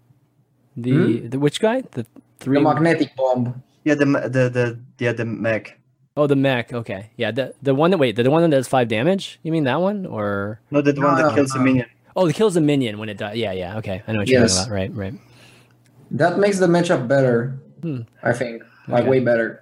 The the which guy? The three. The magnetic bomb. Yeah, the the the yeah the mech. Oh, the mech. Okay. Yeah. The the one that wait. The, the one that does five damage. You mean that one or? No, the No, one that no, kills no. a minion. Oh, it kills a minion when it dies. Yeah. Yeah. Okay. I know what you're Yes. talking about. Right. Right. That makes the matchup better. Hmm. I think like Okay. way better.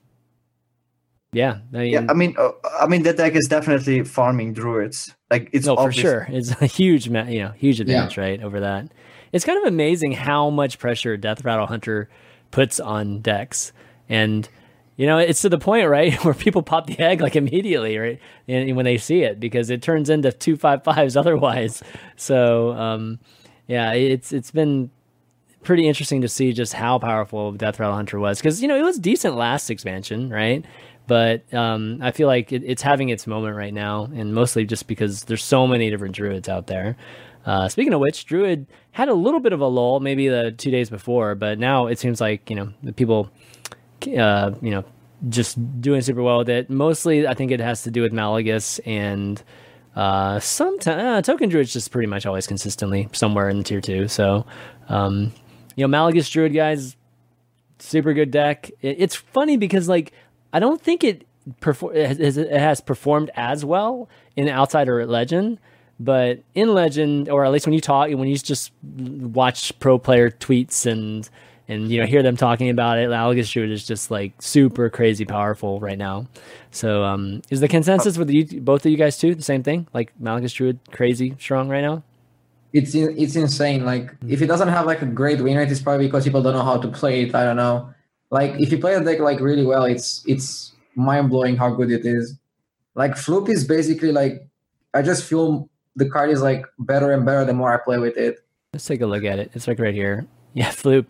Yeah. I mean, Yeah, I mean, uh, I mean that deck is definitely farming druids. Like it's no, for obvious. sure. It's a huge, ma- you know, huge advantage, right, over that. It's kind of amazing how much pressure Death Rattle Hunter puts on decks, and you know, it's to the point, right, where people pop the egg like immediately, right, and when they see it, because it turns into two five fives otherwise. So, um, yeah, it's it's been pretty interesting to see just how powerful Death Rattle Hunter was, because you know it was decent last expansion, right? But um, I feel like it, it's having its moment right now, and mostly just because there's so many different druids out there. Uh, speaking of which, Druid had a little bit of a lull, maybe the two days before, but now it seems like you know the people, uh, you know, just doing super well with it. Mostly, I think it has to do with Malagus and uh, sometimes uh, Token Druid's just pretty much always consistently somewhere in tier two. So, um, you know, Malagus Druid guys, super good deck. It, it's funny because like. I don't think it, perfor- it, has, it has performed as well in Outside or Legend, but in Legend, or at least when you talk, when you just watch pro player tweets and and you know hear them talking about it, Malagus Druid is just like super crazy powerful right now. So um, is the consensus with you, both of you guys too the same thing? Like Malagus Druid crazy strong right now? It's in, it's insane. Like if it doesn't have like a great win rate, it's probably because people don't know how to play it. I don't know. Like if you play a deck like really well, it's it's mind blowing how good it is. Like Floop is basically like I just feel the card is like better and better the more I play with it. Let's take a look at it. It's like right here. Yeah, Floop.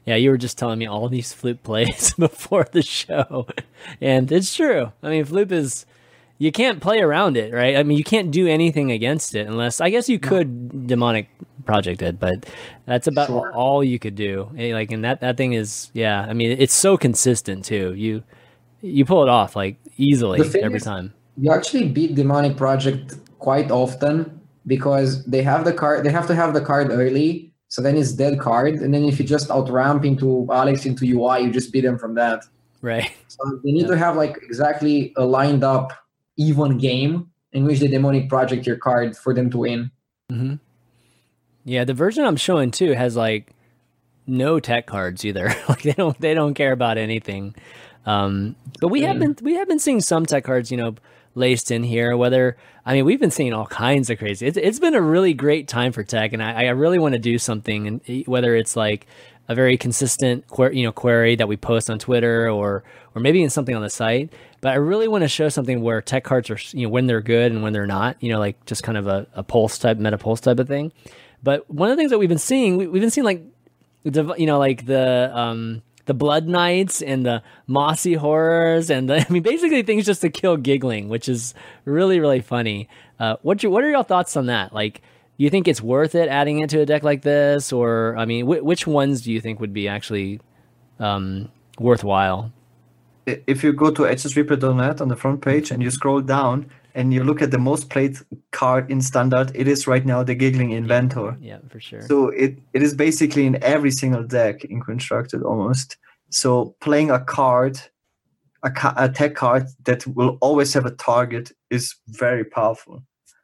Yeah, you were just telling me all these Floop plays before the show, and it's true. I mean, Floop is, you can't play around it, right? I mean, you can't do anything against it unless, I guess you could Demonic Project it, but that's about Sure. all you could do. Eh, Like, and that, that thing is, yeah, I mean, it's so consistent too. You, you pull it off like easily The thing every is- time. You actually beat Demonic Project quite often because they have the card. They have to have the card early, so then it's dead card, and then if you just outramp into Alex into U I, you just beat them from that. Right. So they need Yeah. to have like exactly a lined up even game in which the Demonic Project your card for them to win. hmm Yeah, the version I'm showing too has like no tech cards either. Like they don't they don't care about anything. Um, but we have been we have been seeing some tech cards, you know, laced in here. Whether I mean, we've been seeing all kinds of crazy. It's it's been a really great time for tech, and I, I really want to do something. And whether it's like a very consistent que- you know query that we post on Twitter, or or maybe in something on the site. But I really want to show something where tech cards are, you know, when they're good and when they're not. You know, like just kind of a, a pulse type, meta pulse type of thing. But one of the things that we've been seeing, we, we've been seeing like, you know, like the um, the Blood Knights and the Mossy Horrors, and the, I mean, basically things just to kill giggling, which is really really funny. Uh, what you, what are your thoughts on that? Like, do you think it's worth it adding it to a deck like this, or I mean, wh- which ones do you think would be actually um, worthwhile? If you go to H S Reaper dot net on the front page and you scroll down and you look at the most played card in Standard, it is right now the Giggling Inventor. Yeah, for sure. So it, it is basically in every single deck in Constructed almost. So playing a card, a, ca- a tech card that will always have a target is very powerful.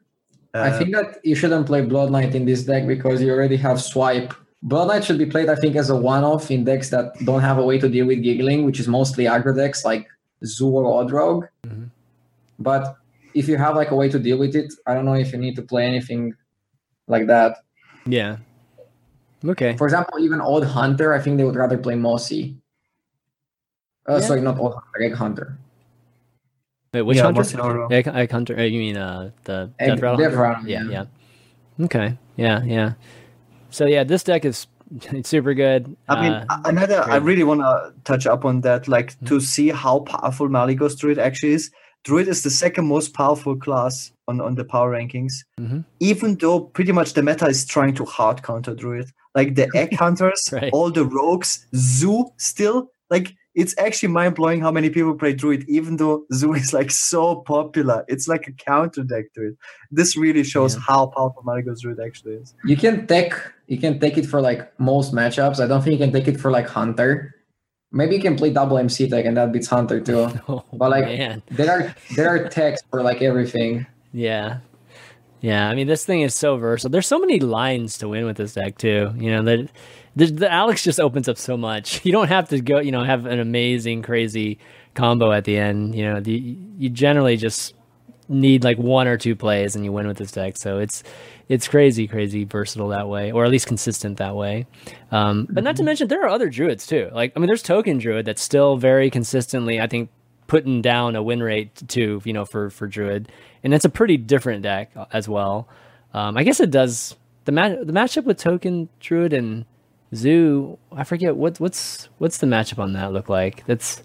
I Uh, think that you shouldn't play Blood Knight in this deck because you already have Swipe. Blood Knight should be played, I think, as a one-off in decks that don't have a way to deal with giggling, which is mostly aggro decks like Zoo or Odrogue. Mhm. But if you have like a way to deal with it, I don't know if you need to play anything like that. Yeah. Okay. For example, even Odd Hunter, I think they would rather play Mossy. Uh, Yeah. Sorry, not Odd Hunter, Egg Hunter. Wait, which yeah, hunter? Mossy Horror. Egg, egg hunter. Uh, you mean uh, the Egg- Death Rattle? Death Hunter? Rattle, Yeah, yeah. yeah. Okay. Yeah, yeah. So yeah, this deck is it's super good. I mean, Uh, another, I great. really want to touch up on that, like to see how powerful Maligos Druid actually is. Druid is the second most powerful class on, on the power rankings, Mhm. even though pretty much the meta is trying to hard counter Druid. Like the Egg Hunters, Right. all the rogues, Zoo still, like it's actually mind blowing how many people play Druid, even though Zoo is like so popular. It's like a counter deck to it. This really shows Yeah. how powerful Maligos Druid actually is. You can take you can take it for like most matchups. I don't think you can take it for like Hunter. Maybe you can play double M C tech and that beats Hunter too. oh, But like man. there are there are techs for like everything. Yeah. Yeah, I mean, this thing is so versatile. There's so many lines to win with this deck too. You know, that the, the Alex just opens up so much. You don't have to go, you know, have an amazing, crazy combo at the end. You know, the, you generally just need like one or two plays and you win with this deck. So it's it's crazy, crazy versatile that way, or at least consistent that way. Um, but not to mention, there are other druids too. Like, I mean, there's Token Druid that's still very consistently, I think, putting down a win rate too, you know, for for Druid, and it's a pretty different deck as well. Um, I guess it does the match the matchup with Token Druid and Zoo. I forget what what's what's the matchup on that look like. That's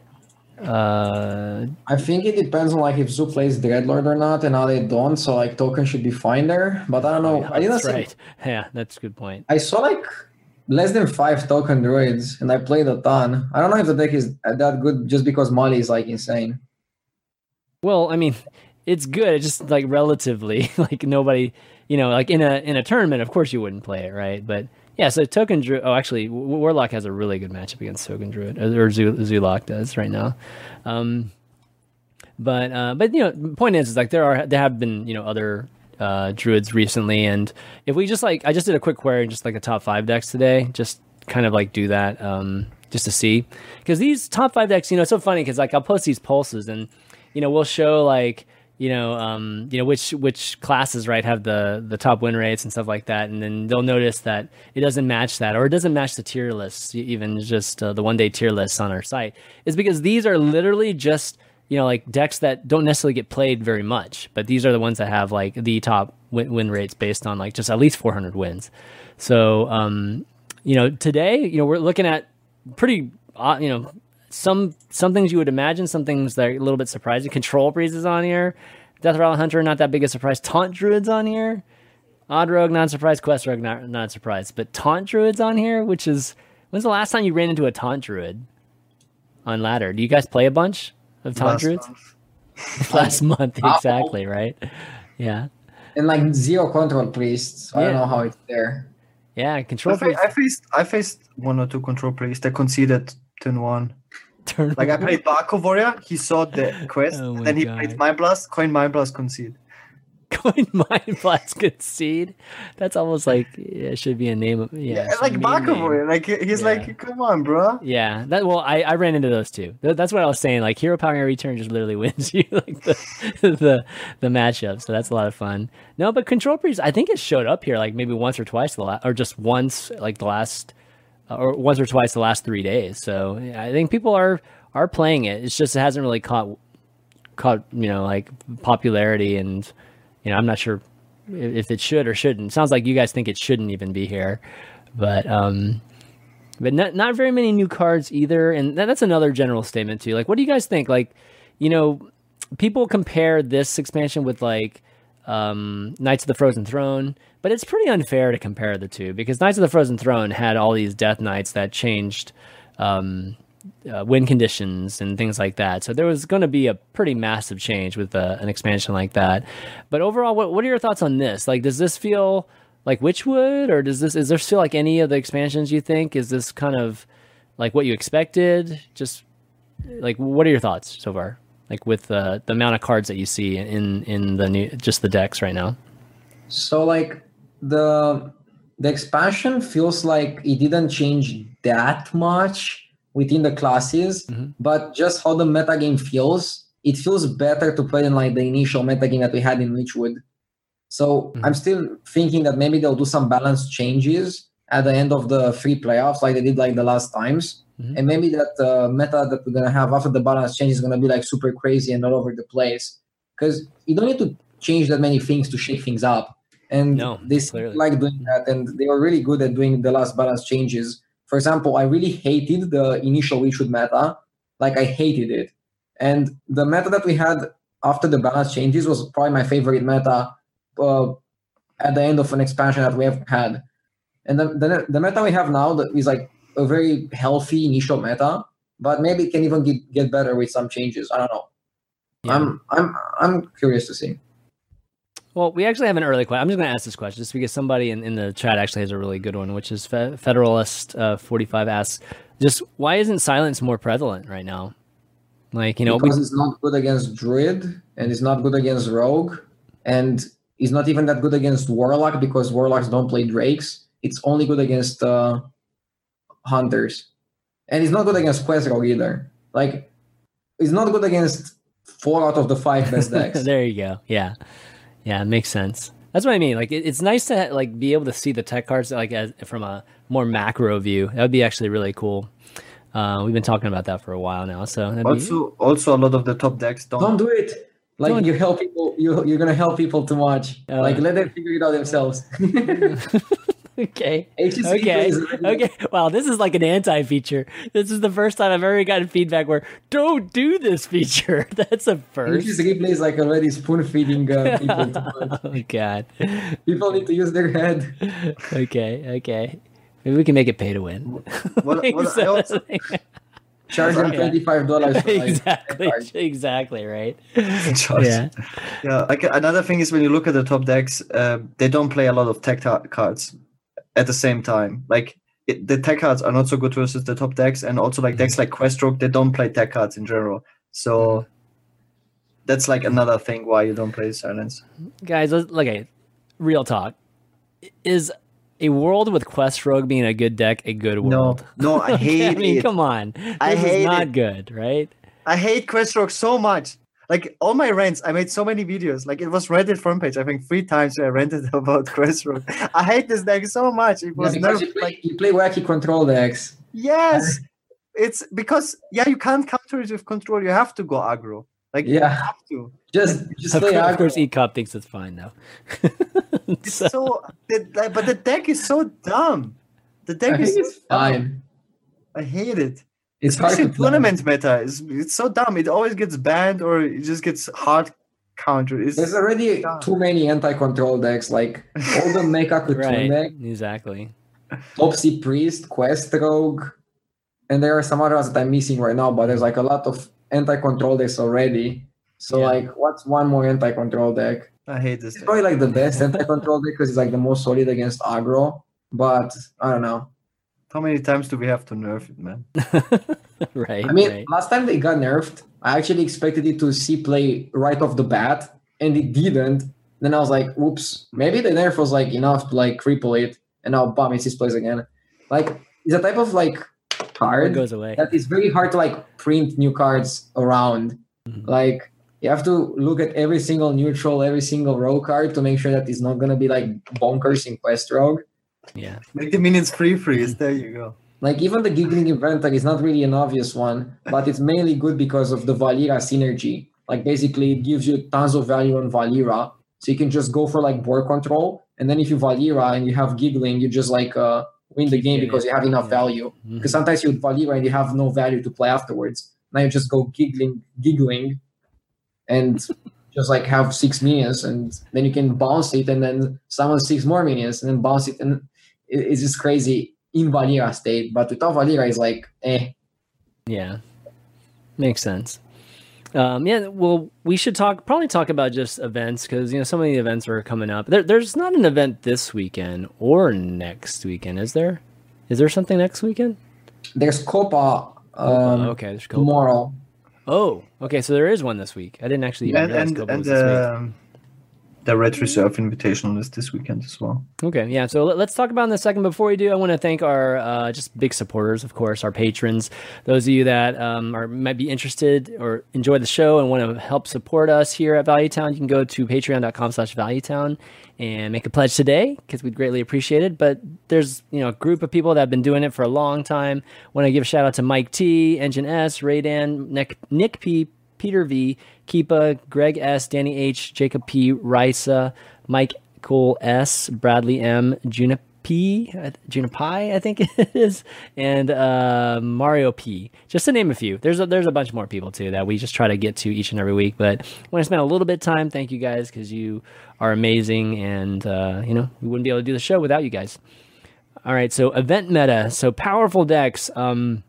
uh I think it depends on like if Zoo plays Dreadlord or not, and now they don't. So like Token should be fine there. But I don't know. I didn't that's see. right. Yeah, that's a good point. I saw like less than five Token Druids, and I played a ton. I don't know if the deck is that good just because Molly is like insane. Well, I mean, it's good. It's just like relatively like nobody, you know, like in a in a tournament, of course you wouldn't play it, right? But yeah, so Token Druid. Oh, actually, W- Warlock has a really good matchup against Token Druid, or Zoo, Zoolock does right now. Um, but uh, but you know, the point is, is like there are there have been you know other uh, druids recently, and if we just like I just did a quick query, just like the top five decks today, just kind of like do that um, just to see, because these top five decks, you know, it's so funny because like I'll post these pulses and you know we'll show like. You know, um, you know which which classes right have the the top win rates and stuff like that, and then they'll notice that it doesn't match that, or it doesn't match the tier lists, even just uh, the one day tier lists on our site. Is because these are literally just you know like decks that don't necessarily get played very much, but these are the ones that have like the top win, win rates based on like just at least four hundred wins. So um, you know, today, you know, we're looking at pretty, uh, you know, some some things you would imagine, some things that are a little bit surprising. Control Breezes on here. Death Rattle Hunter, not that big a surprise. Taunt Druids on here. Odd Rogue, not surprised. Quest Rogue, not, not surprised. But Taunt Druids on here, which is... When's the last time you ran into a Taunt Druid on ladder? Do you guys play a bunch of Taunt Last Druids? month. Last month, exactly, right? Yeah. And like zero control priests. I Yeah. don't know how it's there. Yeah, Control I, fa- Priest. I faced I faced one or two control players that conceded turn one. Turn Like I played Barco Warrior, he saw the quest, Oh my then he God. played Mind Blast, Coin Mind Blast, concede. Coin Mind Blast Concede. That's almost like yeah, it should be a name of yeah. Yeah, it should like be a Barco name. Warrior, like he- he's Yeah. like, come on, bro. Yeah, that well, I, I ran into those too. Th- That's what I was saying. Like Hero Power Return just literally wins you like the the the matchup. So that's a lot of fun. No, but Control Priest, I think it showed up here like maybe once or twice the last, or just once like the last, uh, or once or twice the last three days. So yeah, I think people are are playing it. It's just it hasn't really caught caught you know like popularity, and you know I'm not sure if if it should or shouldn't. Sounds like you guys think it shouldn't even be here, but um. But not not very many new cards either, and that, that's another general statement too. Like, what do you guys think? Like, you know, people compare this expansion with like um, Knights of the Frozen Throne, but it's pretty unfair to compare the two because Knights of the Frozen Throne had all these Death Knights that changed um, uh, win conditions and things like that. So there was going to be a pretty massive change with uh, an expansion like that. But overall, what what are your thoughts on this? Like, does this feel like Witchwood, or does this is there still like any of the expansions you think is this kind of like what you expected? Just like what are your thoughts so far? Like with uh, the amount of cards that you see in in the new just the decks right now. So like the the expansion feels like it didn't change that much within the classes, Mhm. but just how the metagame feels, it feels better to play than like the initial metagame that we had in Witchwood. So Mhm. I'm still thinking that maybe they'll do some balance changes at the end of the free playoffs, like they did like the last times. Mhm. And maybe that uh, meta that we're gonna have after the balance change is gonna be like super crazy and all over the place. Because you don't need to change that many things to shake things up. And No, they seem clearly. like doing that, and they were really good at doing the last balance changes. For example, I really hated the initial Witchwood meta. Like I hated it. And the meta that we had after the balance changes was probably my favorite meta uh, at the end of an expansion that we have had. And the, the, the meta we have now that is like a very healthy initial meta, but maybe it can even get, get better with some changes. I don't know. Yeah. I'm I'm I'm curious to see. Well, we actually have an early question. I'm just going to ask this question just because somebody in, in the chat actually has a really good one, which is Fe- Federalist uh, forty-five asks, just why isn't silence more prevalent right now? Like, you know, we, Because it's not good against Druid, and it's not good against Rogue, and it's not even that good against Warlock because Warlocks don't play Drakes. It's only good against uh, Hunters. And it's not good against Quest Rogue either. Like, it's not good against four out of the five best decks. there you go. Yeah. Yeah, it makes sense. That's what I mean. Like, it, it's nice to like be able to see the tech cards like as, from a more macro view. That would be actually really cool. Uh, we've been talking about that for a while now. So that'd be- Also, also a lot of the top decks don't. Don't do it. Like Don't- you help people, you you're gonna help people too much. Oh. Like let them figure it out themselves. okay. H S Okay. replays is already- Okay. Wow, this is like an anti-feature. This is the first time I've ever gotten feedback where don't do this feature. That's a H first. S replay is like already spoon feeding uh, people too much. Oh god. People need to use their head. Okay. Okay. Maybe we can make it pay to win. What, what I also, Charge them Yeah. twenty-five dollars for like exactly. card. Exactly. Right. Charge. Yeah. Yeah, like another thing is when you look at the top decks, uh, they don't play a lot of tech ta- cards at the same time. Like it, the tech cards are not so good versus the top decks, and also like decks like Questroke, they don't play tech cards in general. So that's like another thing why you don't play Silence. Guys, let's, okay, real talk. Is a world with Quest Rogue being a good deck a good No, world? no, I hate I mean, it. come on. This I is hate not it. good, right? I hate Questroke so much. Like all my rants, I made so many videos. Like it was Reddit front page, I think three times where I ranted about Questroke. I hate this deck so much. It Yeah, was because nerfed, you play, like you play wacky control decks. yes. It's because yeah, you can't counter it with control. You have to go aggro. Like you Yeah. have to. Just just Of play course, of course, aggro. E-Cup thinks it's fine, though. It's so, the, like, but the deck is so dumb. The deck I is think it's so dumb. fine. I hate it. It's hard Especially to play. tournament meta. It's, it's so dumb. It always gets banned or it just gets hard countered. It's, There's already dumb. too many anti-control decks, like all the Mecha Kutun Right. deck, Exactly. Topsy Priest, Quest Rogue, and there are some others that I'm missing right now, but there's like a lot of anti-control decks already. So Yeah. like, what's one more anti-control deck? I hate this It's deck. probably like the best anti-control deck because it's like the most solid against aggro, but I don't know. How many times do we have to nerf it, man? Right. I mean, right. last time they got nerfed, I actually expected it to see play right off the bat, and it didn't. Then I was like, "Oops, maybe the nerf was like enough to like cripple it." And now, bam, it sees plays again. Like, it's a type of like It card goes away. that is very hard to like print new cards around. Mhm. Like, you have to look at every single neutral, every single row card to make sure that it's not gonna be like bonkers in Quest Rogue. Yeah. Make the minions free freeze. There you go. Like even the Giggling Inventor is not really an obvious one, but it's mainly good because of the Valira synergy. Like basically it gives you tons of value on Valira. So you can just go for like board control. And then if you Valira and you have Giggling, you just like uh, win the Keep game getting because it. you have enough Yeah. value. Mhm. Because sometimes you Valira and you have no value to play afterwards. Now you just go giggling, giggling, and just like have six minions, and then you can bounce it, and then summon six more minions, and then bounce it, and it- it's just crazy in Valira state. But without Valira, it's like eh. Yeah, makes sense. Um, yeah, well, we should talk probably talk about just events because you know some of the events are coming up. There, there's not an event this weekend or next weekend, is there? Is there something next weekend? There's Copa um, okay, there's Copa. tomorrow. Oh, okay, so there is one this week. I didn't actually even And realize and, Copa and was this week. um, the Red Reserve Invitational is this weekend as well. Okay, yeah. So let, let's talk about it in a second. Before we do, I want to thank our uh, just big supporters, of course, our patrons. Those of you that um, are might be interested or enjoy the show and want to help support us here at ValueTown, you can go to patreon.com slash ValueTown and make a pledge today because we'd greatly appreciate it. But there's you know a group of people that have been doing it for a long time. Want to give a shout out to Mike T, Engine S, Raydan, Nick, Nick P, Peter V, Keepa, Greg S, Danny H, Jacob P, Risa, Mike Cole S, Bradley M, Juna P, uh, Juna Pi, I think it is, and uh, Mario P. Just to name a few. There's a, there's a bunch more people too that we just try to get to each and every week. But when I spend a little bit of time, thank you guys because you are amazing, and uh, you know we wouldn't be able to do the show without you guys. All right, so event meta, so powerful decks. Um,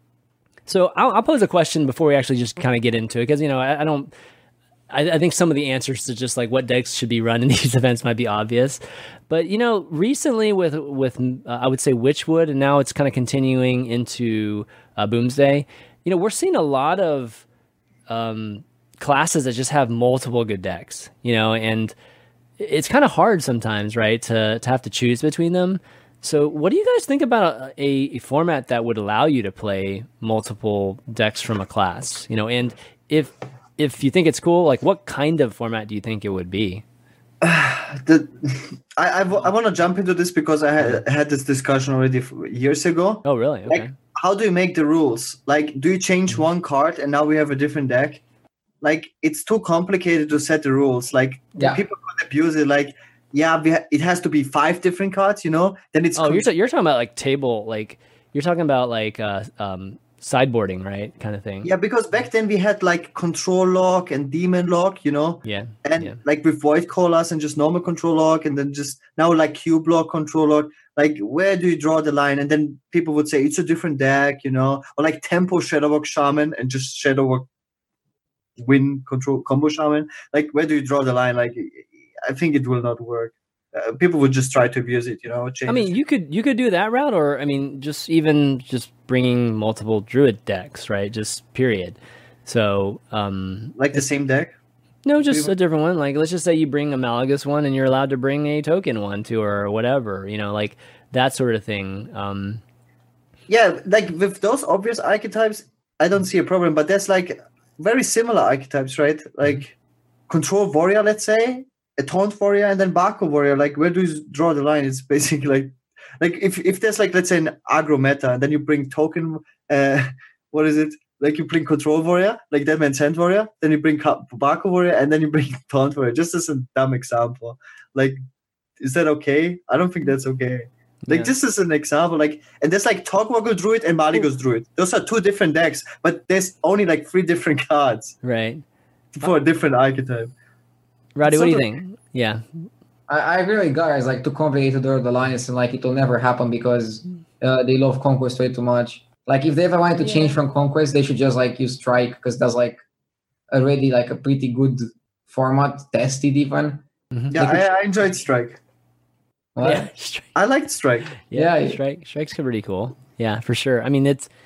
So I'll, I'll pose a question before we actually just kind of get into it because you know I, I don't. I, I think some of the answers to just like what decks should be run in these events might be obvious, but you know recently with with uh, I would say Witchwood and now it's kind of continuing into uh, Boomsday. You know we're seeing a lot of um, classes that just have multiple good decks. You know, and it's kind of hard sometimes, right, to to have to choose between them. So what do you guys think about a, a format that would allow you to play multiple decks from a class? You know, and if if you think it's cool, like what kind of format do you think it would be? The, I, I, w- I want to jump into this because I had, had this discussion already f- years ago. Oh, really? Okay. Like, how do you make the rules? Like, do you change one card and now we have a different deck? Like, it's too complicated to set the rules. Like, Yeah. people could abuse it. Like, yeah, we ha- it has to be five different cards, you know? Then it's Oh, con- you're ta- you're talking about like table, like you're talking about like uh, um, sideboarding, right? Kind of thing. yeah, because back then we had like control lock and demon lock, you know? Yeah. And yeah. like with void callers and just normal control lock, and then just now like cube lock control lock. Like, where do you draw the line? And then people would say it's a different deck, you know, or like tempo Shadowwalk Shaman and just Shadowwalk win control combo Shaman. Like, where do you draw the line? Like, I think it will not work. Uh, people would just try to abuse it, you know. Change I mean, it. you could you could do that route, or I mean, just even just bringing multiple druid decks, right? Just period. So, um, like the same deck. no, just Pretty a different one. Like, let's just say you bring a Malagus one, and you're allowed to bring a token one too, or whatever. You know, like that sort of thing. Um, Yeah, like with those obvious archetypes, I don't see a problem. But there's like very similar archetypes, right? Like control warrior, let's say, a taunt warrior, and then Barco warrior. Like, where do you draw the line? It's basically like, like if if there's like let's say an aggro meta, and then you bring token, uh, what is it? Like you bring control warrior, like Deadman Sand warrior, then you bring Ka- Barco warrior, and then you bring taunt warrior. Just as a dumb example, like, is that okay? I don't think that's okay. Like Yeah. this is an example. Like, and there's like Togwaggle Druid and Maligos Druid. Those are two different decks, but there's only like three different cards Right. for a different archetype. Roddy, what do you Something- think? Yeah. I, I agree with guys, like too complicated to the alliance, and like it will never happen because uh, they love Conquest way too much. Like if they ever wanted to Yeah. change from Conquest, they should just like use Strike because that's like already like a pretty good format, tested even. Mhm. Yeah, They could- I, I enjoyed Strike. What? Yeah. Strike. I liked Strike. Yeah, Yeah. strike strike's pretty cool. Yeah, for sure. I mean, it's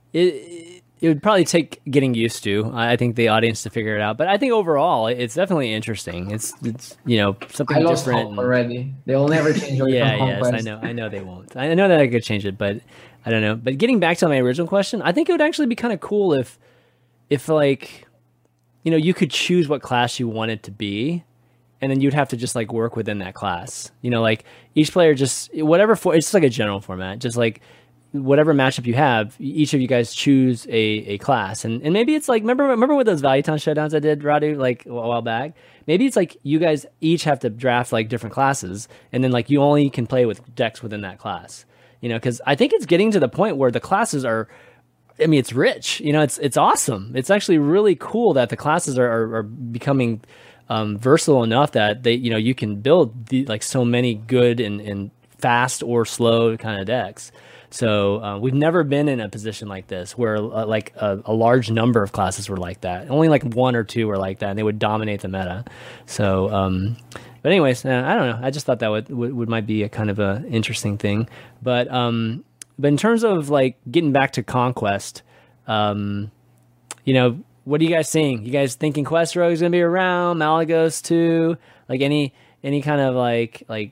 it it would probably take getting used to. I I think the audience to figure it out, but I think overall it's definitely interesting. It's it's you know something I lost different. hope already. They will never change away Yeah, from yes, Conquest. I know, I know they won't. I know that I could change it, but I don't know. But getting back to my original question, I think it would actually be kind of cool if if like you know you could choose what class you want it to be. And then you'd have to just like work within that class, you know, like each player just whatever for it's just like a general format, just like whatever matchup you have, each of you guys choose a, a class, and and maybe it's like remember remember with those Valuton showdowns I did, Radu, like a while back. Maybe it's like you guys each have to draft like different classes, and then like you only can play with decks within that class, you know, because I think it's getting to the point where the classes are. I mean, it's rich, you know, it's it's awesome. It's actually really cool that the classes are are, are becoming. Um, versatile enough that they, you know, you can build the, like so many good and, and fast or slow kind of decks. So uh, we've never been in a position like this where uh, like a, a large number of classes were like that. Only like one or two were like that, and they would dominate the meta. So, um, but anyways, uh, I don't know. I just thought that would, would, would might be a kind of a interesting thing. But um, but in terms of like getting back to Conquest, um, you know. What are you guys seeing? You guys thinking Quest Rogue is gonna be around? Malagos too? Like any any kind of like like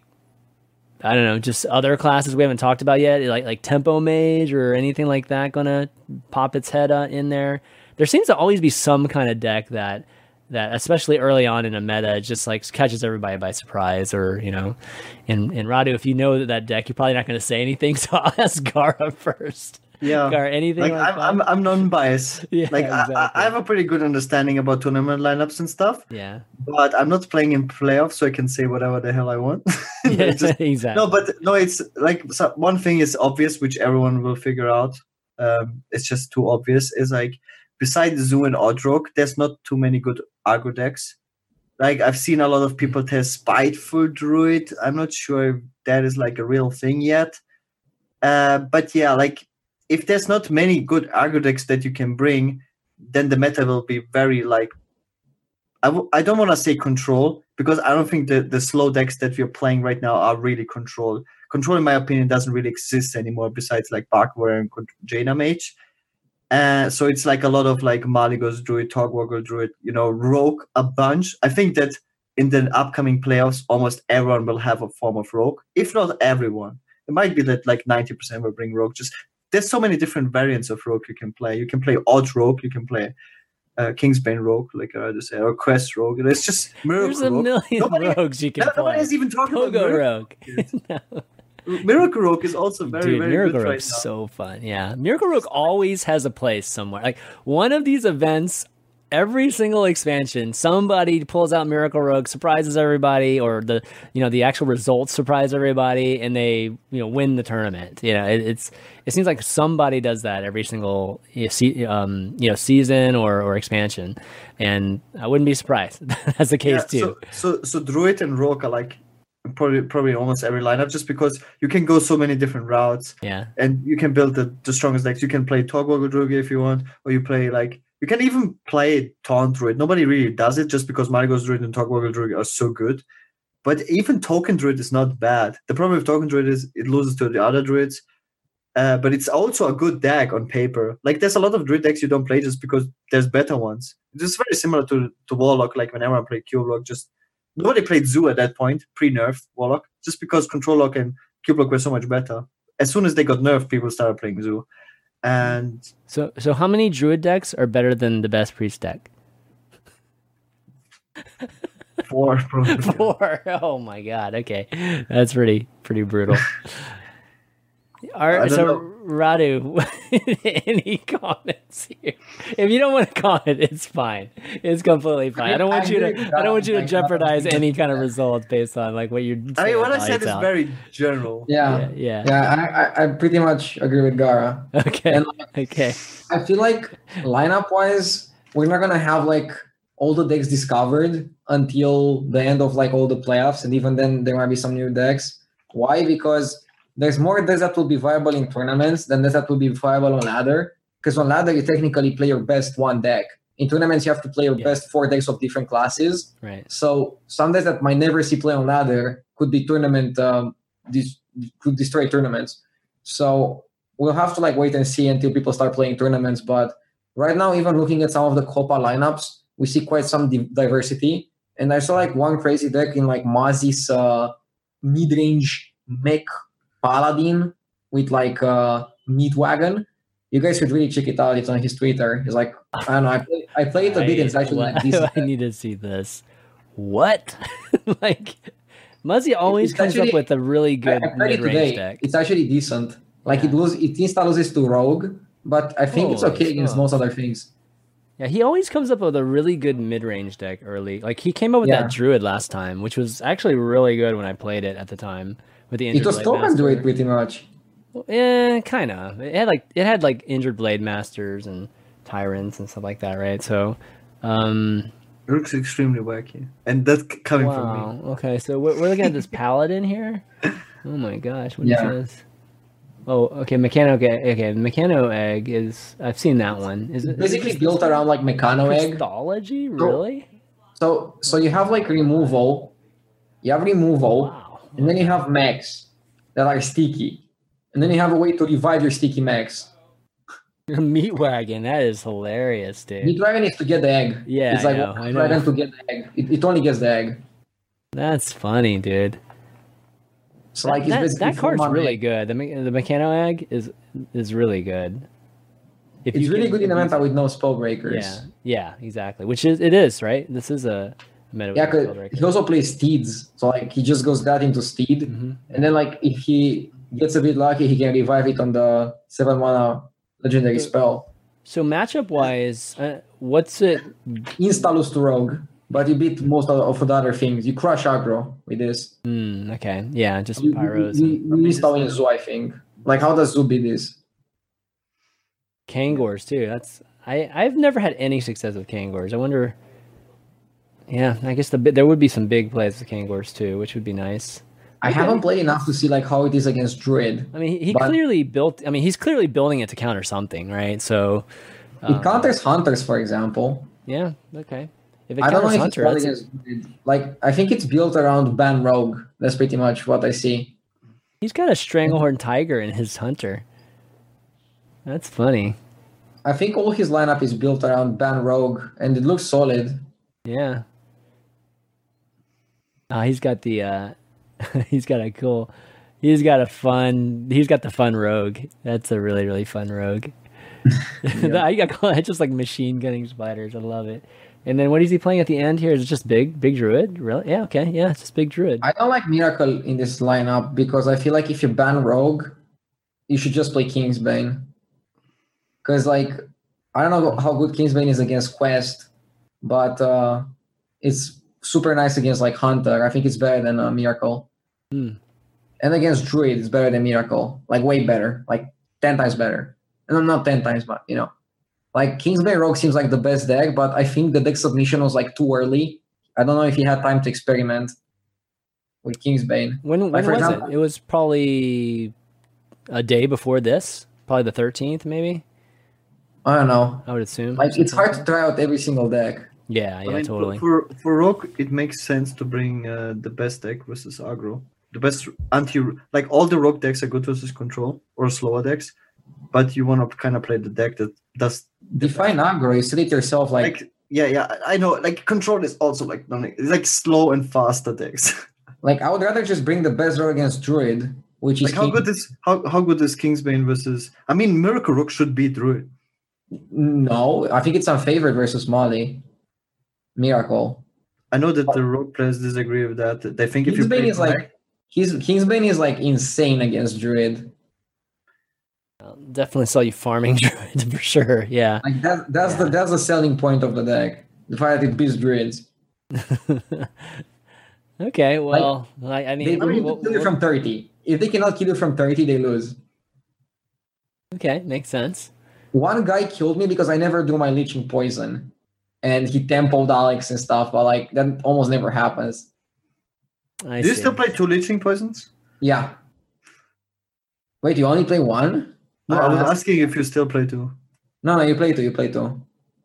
I don't know, just other classes we haven't talked about yet, like like Tempo Mage or anything like that, gonna pop its head uh, in there. There seems to always be some kind of deck that that, especially early on in a meta, just like catches everybody by surprise, or you know. And and Radu, if you know that, that deck, you're probably not gonna say anything, so I'll ask Gara first. Yeah, Gar, anything like, like I'm, that? I'm I'm non-biased. Yeah, like I, exactly. I I have a pretty good understanding about tournament lineups and stuff, Yeah. but I'm not playing in playoffs, so I can say whatever the hell I want. Yeah, Just- exactly. no, but no, it's like so one thing is obvious, which everyone will figure out. Um, it's just too obvious. Is like besides Zoo and Odrog, there's not too many good Argo decks. Like I've seen a lot of people test Spiteful Druid. I'm not sure if that is like a real thing yet. Uh, but yeah, like if there's not many good Argo decks that you can bring, then the meta will be very like. I w- I don't want to say control because I don't think the, the slow decks that we're playing right now are really control. Control, in my opinion, doesn't really exist anymore besides like Barkware and Jaina Mage. Uh, so it's like a lot of like Maligos Druid, Togwaggle Druid, you know, Rogue a bunch. I think that in the upcoming playoffs, almost everyone will have a form of Rogue, if not everyone. It might be that like ninety percent will bring Rogue. Just there's so many different variants of Rogue you can play. You can play Odd Rogue, you can play uh, Kingsbane Rogue, like I just said, or Quest Rogue. There's just Miracle There's a Rogue. million Nobody- rogues you can Nobody play. has even talked about Pogo Miracle. Rogue. Miracle Rogue is also very, Dude, very Miracle good right Rogue's now. so fun. Yeah, Miracle Rogue always has a place somewhere. Like one of these events, every single expansion, somebody pulls out Miracle Rogue, surprises everybody, or the you know the actual results surprise everybody, and they you know win the tournament. You know, it, it's it seems like somebody does that every single you know, se- um, you know season or or expansion, and I wouldn't be surprised. That's the case Yeah, too. So, so, so Druid and Rogue are like probably probably almost every lineup, just because you can go so many different routes, Yeah, and you can build the, the strongest decks. You can play Togwaggle Druid if you want, or you play like you can even play Taunt Druid. Nobody really does it just because Maligos Druid and Togwaggle Druid are so good. But even Token Druid is not bad. The problem with Token Druid is it loses to the other Druids. Uh, but it's also a good deck on paper. Like there's a lot of Druid decks you don't play just because there's better ones. It's very similar to to Warlock. Like whenever I play Cube Block, just nobody played Zoo at that point, pre-nerf Warlock, just because Control Lock and Cube Block were so much better. As soon as they got nerfed, people started playing Zoo. And So so how many Druid decks are better than the best Priest deck? four, probably. Four. Oh my god. Okay, that's pretty pretty brutal. Are, I don't so know. Radu, any comments here? If you don't want to comment, it's fine. It's completely fine. I don't want I you to. agree with I don't want that. you to Like, jeopardize uh, any kind of results based on like what you're. I mean, what I saying said is out. very general. Yeah, Yeah, yeah. yeah. I, I, I pretty much agree with Gara. Okay. And Okay. I feel like lineup wise, we're not gonna have like all the decks discovered until the end of like all the playoffs, and even then there might be some new decks. Why? Because there's more decks that will be viable in tournaments than decks that will be viable on ladder. Because on ladder you technically play your best one deck. In tournaments you have to play your Yeah. best four decks of different classes. Right. So some decks that might never see play on ladder could be tournament um, dis- could destroy tournaments. So we'll have to like wait and see until people start playing tournaments. But right now, even looking at some of the Copa lineups, we see quite some di- diversity. And I saw like one crazy deck in like Mazi's uh, mid-range mech paladin with like uh, meat wagon. You guys should really check it out. It's on his Twitter. He's like, I don't know. I play, I play it a bit. It's actually like I, decent. I need to see this. What? Like, Muzzy always It's comes actually- up with a really I, good I played it mid-range today. deck. It's actually decent. Like it Yeah. loses, it insta loses to Rogue, but I think it's Holy okay against smokes. most other things. Yeah, he always comes up with a really good mid-range deck early. Like he came up with Yeah. that Druid last time, which was actually really good when I played it at the time with the It Injured was Blade token Master. do it pretty much. Yeah, kind of. It had like it had like Injured Blade Masters and Tyrants and stuff like that, right? So, um, It looks extremely wacky, and that's c- coming from me. wow. Okay, so we're, we're looking at this Paladin here. Oh my gosh, what Yeah. is this? Oh, okay, Mechano. Okay, okay, Mechano Egg is. I've seen that one. Is it Basically is it built around like Mechano Egg. Christology? Really? So so you have like removal, you have removal, Wow. and then you have mechs that are sticky, and then you have a way to revive your sticky mechs. Meat wagon. That is hilarious, dude. Meat Dragon is to get the egg. Yeah, it's I like know, one I know. dragon to get the egg. It, it only gets the egg. That's funny, dude. So like it's that, basically that full card's mana. really good. The Me- the Mechano Egg is is really good. If It's you really can- good in if the you- meta with no spell breakers. Yeah, yeah, exactly. Which is it is right. This is a meta. Yeah, with because Spellbreaker. he also plays steeds, so like he just goes that into steed, Mhm. and then like if he gets a bit lucky, he can revive it on the seven mana legendary spell. So matchup wise, uh, what's it? Insta lose to rogue, but you beat most of, of the other things. You crush aggro with this. Hmm, okay, yeah, just You, pyros you, and you insta win Zoo, I think. Like how does Zoo beat this? Kangors too. That's I I've never had any success with Kangors. I wonder. Yeah, I guess the bi- there would be some big plays with Kangors too, which would be nice. I haven't played enough to see like how it is against Druid. I mean, he, he But- clearly built. I mean, he's clearly building it to counter something, right? So, um, It counters hunters, for example. yeah, okay. If it I don't know counters if it's hunter, built that's against Druid. Like I think it's built around ban rogue. That's pretty much what I see. he's got a Stranglehorn Tiger in his hunter. That's funny. I think all his lineup is built around ban rogue, and it looks solid. Yeah. Uh, he's got the. uh He's got a cool. He's got a fun. He's got the fun rogue. That's a really really fun rogue. I got just like machine gunning spiders. I love it. And then what is he playing at the end here? Is it just big big druid? Really? Yeah. Okay. Yeah. It's just big druid. I don't like Miracle in this lineup because I feel like if you ban Rogue, you should just play Kingsbane. Because like I don't know how good Kingsbane is against Quest, but uh, it's super nice against like Hunter. I think it's better than uh, Miracle. Hmm. And against Druid, it's better than Miracle. Like way better, like ten times better. And I'm not ten times, but you know, like Kingsbane Rogue seems like the best deck, but I think the deck submission was like too early. I don't know if he had time to experiment with Kingsbane. When when Like, for was example- it? It was probably a day before this. Probably the thirteenth, maybe. I don't know. I would assume. Like it's something hard like to try out every single deck. that. Yeah. Yeah. I mean, totally. For for Rogue, it makes sense to bring uh, the best deck versus aggro. The best anti like all the Rogue decks are good versus control or slower decks, but you want to kind of play the deck that does Define aggro. You set it yourself like, like yeah yeah I I know like control is also like non- it's like slow and faster decks. like I would rather just bring the best rogue against Druid, which is Like how King- good is how how good is Kingsbane versus? I mean, Miracle Rook should beat Druid. No, I think it's unfavored versus Molly. Miracle. I know that the Rogue players disagree with that. They think if you Kingsbane play is like he's Kingsbane is like insane against Druid. I'll definitely saw you farming druids for sure. Yeah. Like that that's Yeah. the that's the selling point of the deck. The fact that it beats druids. Okay. Well, I, I mean, They don't need we'll- to kill you we'll- from thirty. If they cannot kill you from thirty, they lose. okay, makes sense. One guy killed me because I never do my leeching poison. And he tempoed Alex and stuff, but like that almost never happens. I Do you see. still play two leeching poisons? Yeah. Wait, you only play one? No, Uh, I was asking if you still play two. No, no, you play two, you play two.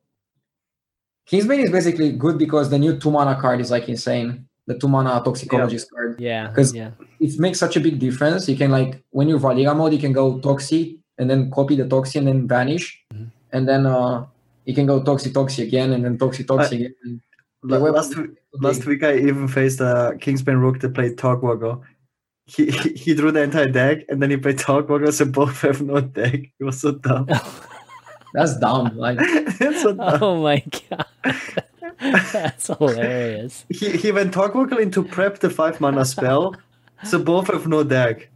Kingsbane is basically good because the new two mana card is like insane. The two mana toxicologist card. Yeah. 'Cause- Yeah. It makes such a big difference. You can like when you're Valiga mode, you can go Toxi and then copy the Toxi and then vanish. Mhm. And then uh you can go Toxi Toxi again and then Toxi Toxi I- again. And La- the weapon Last, is week, big. last week, I even faced a Kingsbane Rook that played Togwago. He, he he drew the entire deck, and then he played Togwago, so both have no deck. It was so dumb. That's dumb. Like It's so dumb. Oh my god. That's hilarious. He he went Togwago into prep the five mana spell, so both have no deck.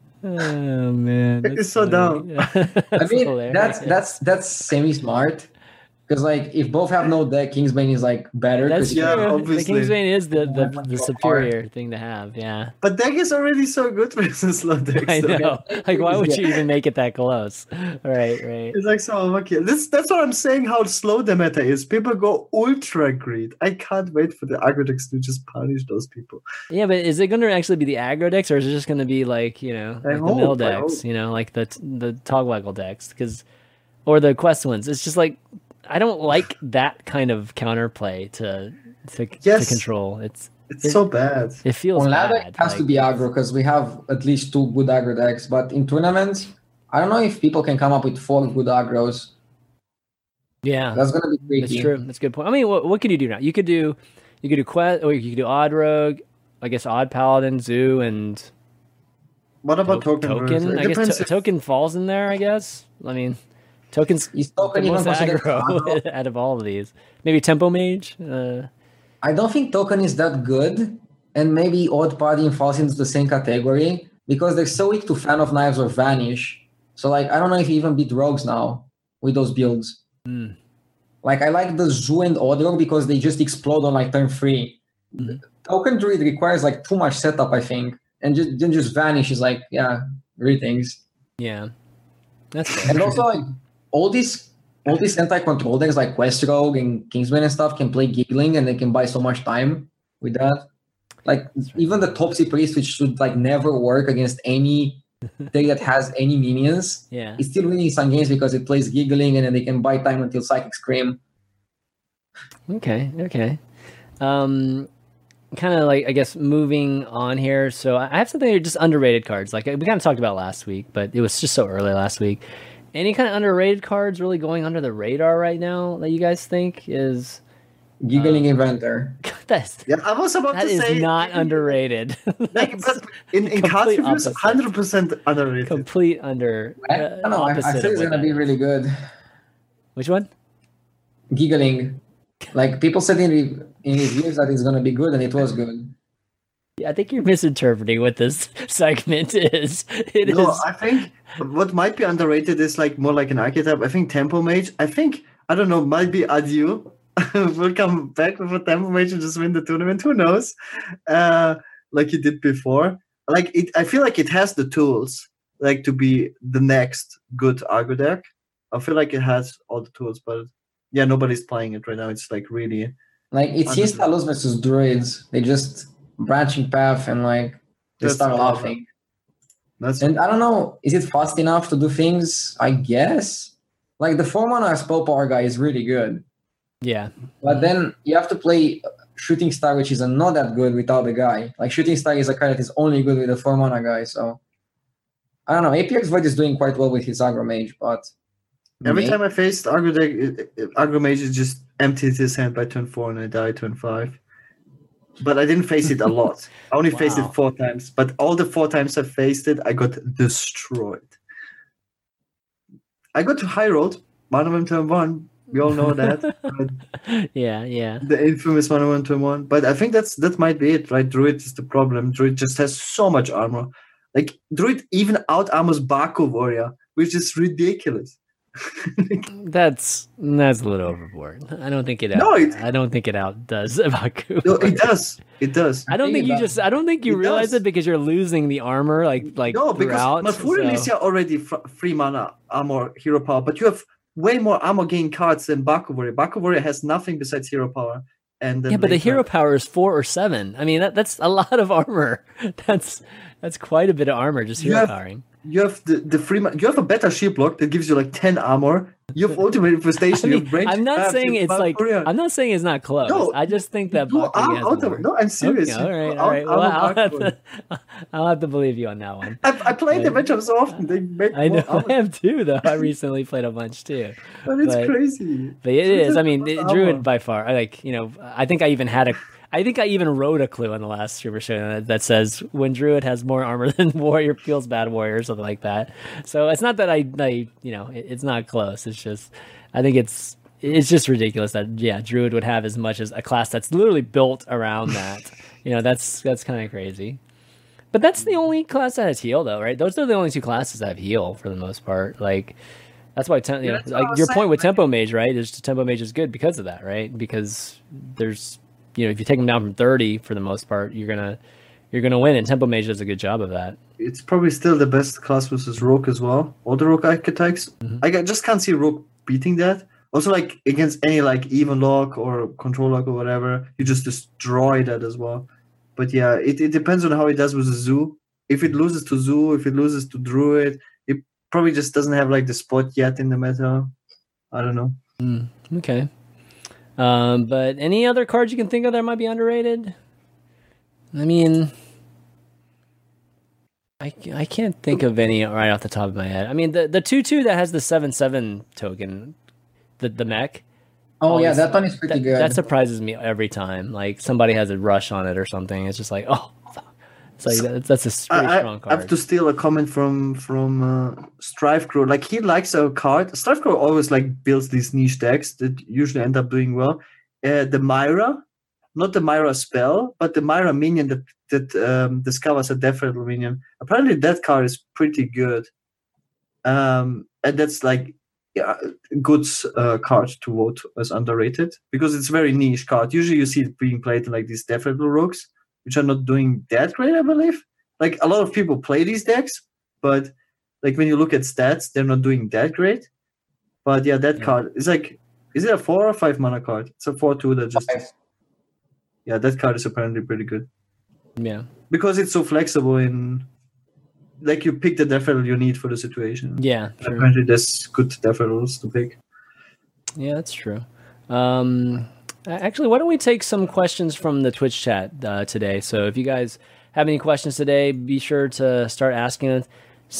Oh man. It's that's so funny. I That's mean hilarious. that's that's that's semi smart. Because like if both have no deck, Kingsbane is like better. That's 'cause Yeah, true. obviously. The Kingsbane is the, the, Much the more superior thing to have. Yeah. But deck is already so good versus slow decks. I though. know. Like, why would you even make it that close? Right, right. It's like so lucky. This that's what I'm saying. How slow the meta is. People go ultra greed. I can't wait for the aggro decks to just punish those people. Yeah, but is it going to actually be the aggro decks, or is it just going to be like you know, I like the mill hope, I decks? hope. You know, like the the Togwaggle decks, because or the quest ones. It's just like I don't like that kind of counterplay to to, Yes. to control. It's It's It- so bad. it feels on ladder bad. it has to like- be aggro because we have at least two good aggro decks. But in tournaments, I don't know if people can come up with four good aggros. yeah. That's gonna be tricky. That's true. That's a good point. I mean, what, what could you do now? You could do, you could do quest, or you could do Odd Rogue, I guess Odd Paladin, Zoo, and What about to- token? Token. version? It I guess depends to- if- Token falls in there. I guess. I mean, Token's Is the Token even most considered aggro aggro? out of all of these. Maybe Tempo Mage. Uh, I don't think Token is that good, and maybe Odd Paladin falls into the same category because they're so weak to Fan of Knives or Vanish. So like, I don't know if you even beat Rogues now with those builds. hmm. Like I like the Zoo and Odd Rogue because they just explode on like turn three. Mhm. Token Druid requires like too much setup, I think, and just then just Vanish is like yeah, greetings. Yeah, that's fair. And also like all these all these anti-control decks like Quest Rogue and Kingsman and stuff can play Giggling and they can buy so much time with that. Like That's right. even the Topsy Priest, which should like never work against any deck that has any minions, Yeah. it's still winning some games because it plays Giggling and then they can buy time until Psychic Scream. Okay. Okay. Um, kind of like I guess moving on here. So I have something here, just underrated cards. Like we kind of talked about last week, but it was just so early last week. Any kind of underrated cards really going under the radar right now that you guys think is Giggling Inventor. that's Yeah, I was about that to is say not underrated. Like, That's but in in complete card reviews, opposite. hundred percent underrated. complete under. I uh, don't know. I, I opposite think of it's what gonna that be is. really good. Which one? Giggling. Like people said in, re- in reviews that it's gonna be good, and it was good. Yeah, I think you're misinterpreting what this segment is. It is. No, I think what might be underrated is like more like an archetype. I think Tempo Mage. I think I don't know. Might be Adieu. will come back with a Tempo Mage and just win the tournament. Who knows? Uh, like he did before. Like it, I feel like it has the tools, like to be the next good Argo deck. I feel like it has all the tools, but yeah, nobody's playing it right now. It's like really. Like it's Understood. Instalos versus Druids. They just branching path and like they That's start the problem. laughing. That's And I don't know, is it fast enough to do things? I guess. Like the four mana spell power guy is really good, Yeah. but then you have to play Shooting Star, which is not that good without the guy. Like Shooting Star is a card that is only good with the four mana guy. So I don't know. A P X Void is doing quite well with his aggro mage, but Every may- time I faced Argo deck, it- it- Argo Mage just emptied his hand by turn four and I died turn five. But I didn't face it a lot. I only faced Wow. it four times. But all the four times I faced it, I got destroyed. I got to High Road, Mana One turn one. We all know that. But Yeah, yeah. the infamous Mana One turn one. But I think that's that might be it, right? Druid is the problem. Druid just has so much armor. Like Druid even out armors Baku Warrior, which is ridiculous. That's that's a little overboard. I don't think it. Out, No, it- I don't think it outdoes Baku. No, it does. It does. I don't Think think you about just. I don't think you It realize does. it because you're losing the armor, like like No, because throughout. Malfurion so- is yeah already fr- free mana, armor, hero power, but you have way more armor gain cards than Baku Warrior. Baku Warrior has nothing besides hero power. And then Yeah, but the later- hero power is four or seven. I mean, that, that's a lot of armor. That's that's quite a bit of armor just You hero have- powering. you have the, the free ma- you have a better shield block that gives you like ten armor. You have ultimate I infestation. you mean, have range I'm not grabs, saying you have it's like Malfurion. I'm not saying it's not close. No, I just think that You Baku are has out more. of, no, I'm serious. Okay, You all right, are all right. out- Well, out I'll of have, Baku. to, I'll have to believe you on that one. I, I played the Yeah. matchup so often. They make I know more I armor, have too, though. I recently played a bunch too. but it's but- crazy. But it It's is. I just mean, more it, armor. Druid by far. I like, you know, I think I even had a. I think I even wrote a clue on the last streamer show that, that says when Druid has more armor than Warrior feels bad Warrior or something like that. So it's not that I, I you know, it, it's not close. It's just, I think it's it's just ridiculous that yeah, Druid would have as much as a class that's literally built around that. You know, that's that's kind of crazy. But that's the only class that has heal, though, right? Those are the only two classes that have heal for the most part. Like. That's why, tem- you know, that's what I like was your saying, point with like- Tempo Mage, right? Is Tempo Mage is good because of that, right? Because there's, you know, if you take them down from thirty for the most part, you're gonna, you're gonna win, and Tempo Mage does a good job of that. It's probably still the best class versus Rogue as well. All the Rogue archetypes. Mhm. I ca- just can't see Rogue beating that. Also, like against any like even lock or control lock or whatever, you just destroy that as well. But yeah, it, it depends on how it does with the Zoo. If it loses to Zoo, if it loses to Druid, it probably just doesn't have like the spot yet in the meta. I don't know. Okay. Um, but any other cards you can think of that might be underrated? I mean, I, I can't think of any right off the top of my head. I mean, the the two two that has the seven seven token, the the mech. Oh yeah, Always- that one is pretty That, good. that surprises me every time. Like somebody has a rush on it or something. It's just like, oh, fuck. It's like that's, that's a pretty I, I- strong I have card. to steal a comment from from uh, Strife Crow. Like he likes our card. Strife Crow always like builds these niche decks that usually end up doing well. Uh, the Myra, not the Myra spell, but the Myra minion that that um, discovers a Death Rattle minion. Apparently, that card is pretty good. Um, and that's like yeah, a good uh, card to vote as underrated because it's a very niche card. Usually, you see it being played in like these Death Rattle rogues, which are not doing that great, I believe. Like a lot of people play these decks, but like when you look at stats, they're not doing that great. But yeah, that Yeah. card is like, is it a four or five mana card? It's a four two that just Five. yeah, that card is apparently pretty good Yeah. because it's so flexible in like you pick the Death Rattle you need for the situation. Yeah. True. Apparently, there's good Death Rattles to pick. Yeah, that's true. Um, actually, why don't we take some questions from the Twitch chat uh, today? So if you guys have any questions today, be sure to start asking them.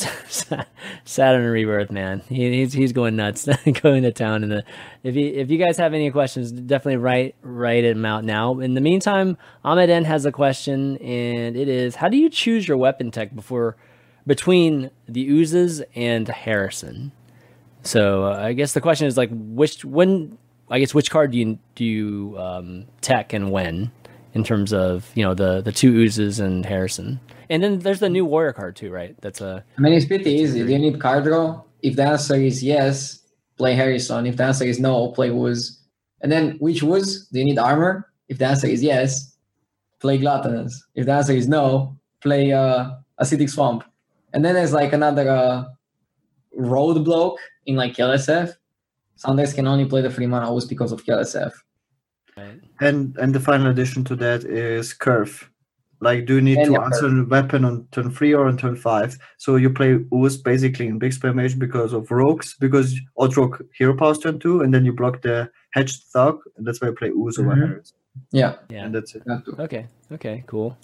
Saturn Rebirth, man, he, he's he's going nuts, going to town. In the if you if you guys have any questions, definitely write write them out now. In the meantime, Ahmed N has a question, and it is: how do you choose your weapon tech before between the oozes and Harrison? So uh, I guess the question is like, which when I guess which card do you do you um, tech and when in terms of you know the the two oozes and Harrison, and then there's the new warrior card too, right? That's a I mean, it's pretty easy. Do you need card draw? If the answer is yes, play Harrison. If the answer is no, play Wooz. And then which Wooz? Do you need armor? If the answer is yes, play Gluttonous. If the answer is no, play uh, Acidic Swamp. And then there's like another uh, roadblock in like L S F. Some decks can only play the free mana Wooz because of L S F. right. And and the final addition to that is Curve. Like, do you need And to yeah, answer the weapon on turn three or on turn five? So you play Ooze basically in Big Spell Mage because of Rogues, because Odd Rogue Hero Powers turn two, and then you block the Hedged Thug, and that's why you play Ooze over Mhm. Harris. Yeah. Yeah. And that's it. that too. Okay. Okay. Cool.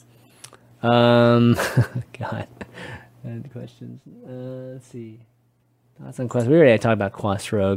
Um. God. I had questions. Uh, let's see. Thoughts on Quest. We already talked about Quest Rogue.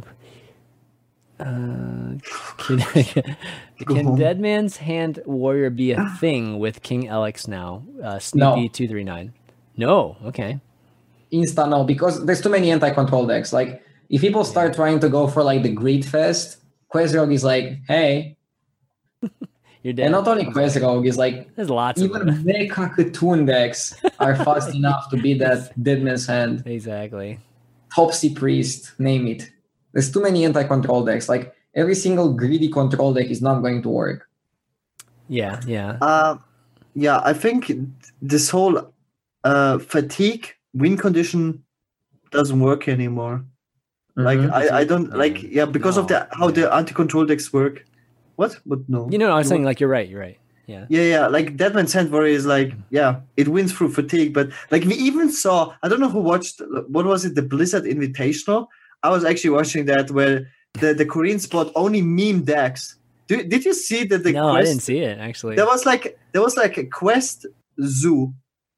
Uh, can Go can home. Dead Man's Hand Warrior be a thing with King Alex now? Uh, No. Sneaky two three nine. No. Okay. Insta no, because there's too many anti-control decks. Like if people start trying to go for like the Greed Fest, Quest-Rogue is like, hey, You're dead. and not only Quest-Rogue is like There's lots of them. even Mecha Cartoon decks are fast enough to beat that Dead Man's Hand. Exactly. Topsy Priest, name it. There's too many anti-control decks. Like every single greedy control deck is not going to work. Yeah, yeah. Uh, yeah, I think this whole uh, fatigue win condition doesn't work anymore. Like Mhm. I, I don't Yeah. like yeah because of No, the how the anti-control decks work. What? But no. You know, I was You saying want- like you're right. You're right. Yeah. Yeah, yeah. Like Deadman Sand Warrior is like yeah, it wins through fatigue. But like we even saw, I don't know who watched. What was it? The Blizzard Invitational. I was actually watching that where the the Korean spot only meme decks. Do, did you see that the no, quest? I didn't see it actually. There was like there was like a quest zoo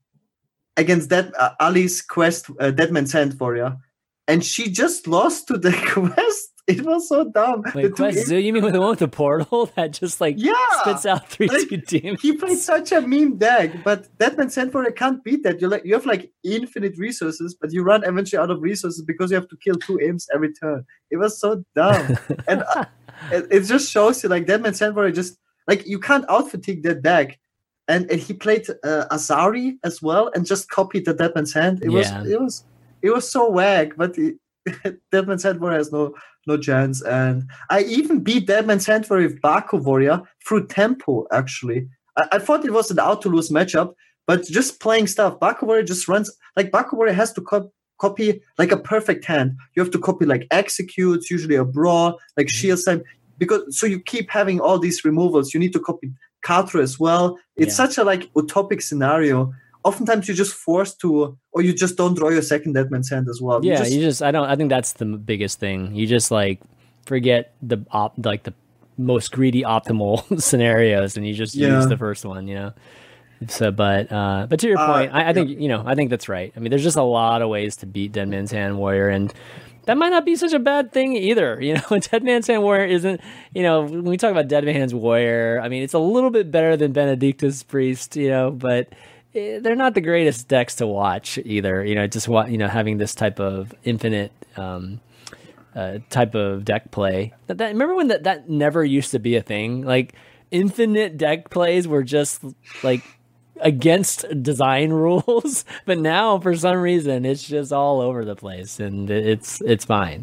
against that uh, Ali's quest uh, Deadman Sand Warrior, and she just lost to the quest. It was so dumb. The Wait, two Quest im- Zoo? You mean with the one with the portal that just like Yeah, spits out three like, two demons? he played such a meme deck, but Deadman Sand Warrior can't beat that. You like you have like infinite resources, but you run eventually out of resources because you have to kill two imps every turn. It was so dumb, and uh, it, it just shows you like Deadman Sand Warrior just like you can't out fatigue that deck. And, and he played uh, Azari as well, and just copied the Deadman Sand. It Yeah. was it was it was so whack, but it, Deadman Sand Warrior has no no chance. And I even beat Deadman Sand Warrior with Baku Warrior through tempo. Actually, I, I thought it was an out to lose matchup, but just playing stuff. Baku Warrior just runs like Baku Warrior has to co- copy like a perfect hand. You have to copy like executes, usually a brawl, like shield time, because so you keep having all these removals. You need to copy Katra as well. It's Yeah. such a like utopic scenario. Oftentimes you're just forced to, or you just don't draw your second Deadman Sand as well. You Yeah, just- you just I don't I think that's the m- biggest thing. You just like forget the op like the most greedy optimal scenarios and you just Yeah. use the first one, you know. So but uh but to your Uh, point, I, I think you know, I think that's right. I mean there's just a lot of ways to beat Dead Man's Hand Warrior and that might not be such a bad thing either. You know, Dead Man's Hand Warrior isn't, you know, when we talk about Dead Man's Warrior, I mean, it's a little bit better than Benedictus Priest, you know, but eh, they're not the greatest decks to watch either. You know, just wa- you know, having this type of infinite um, uh, type of deck play. That, that remember when that that never used to be a thing? Like infinite deck plays were just like against design rules, but now for some reason it's just all over the place and it's it's fine.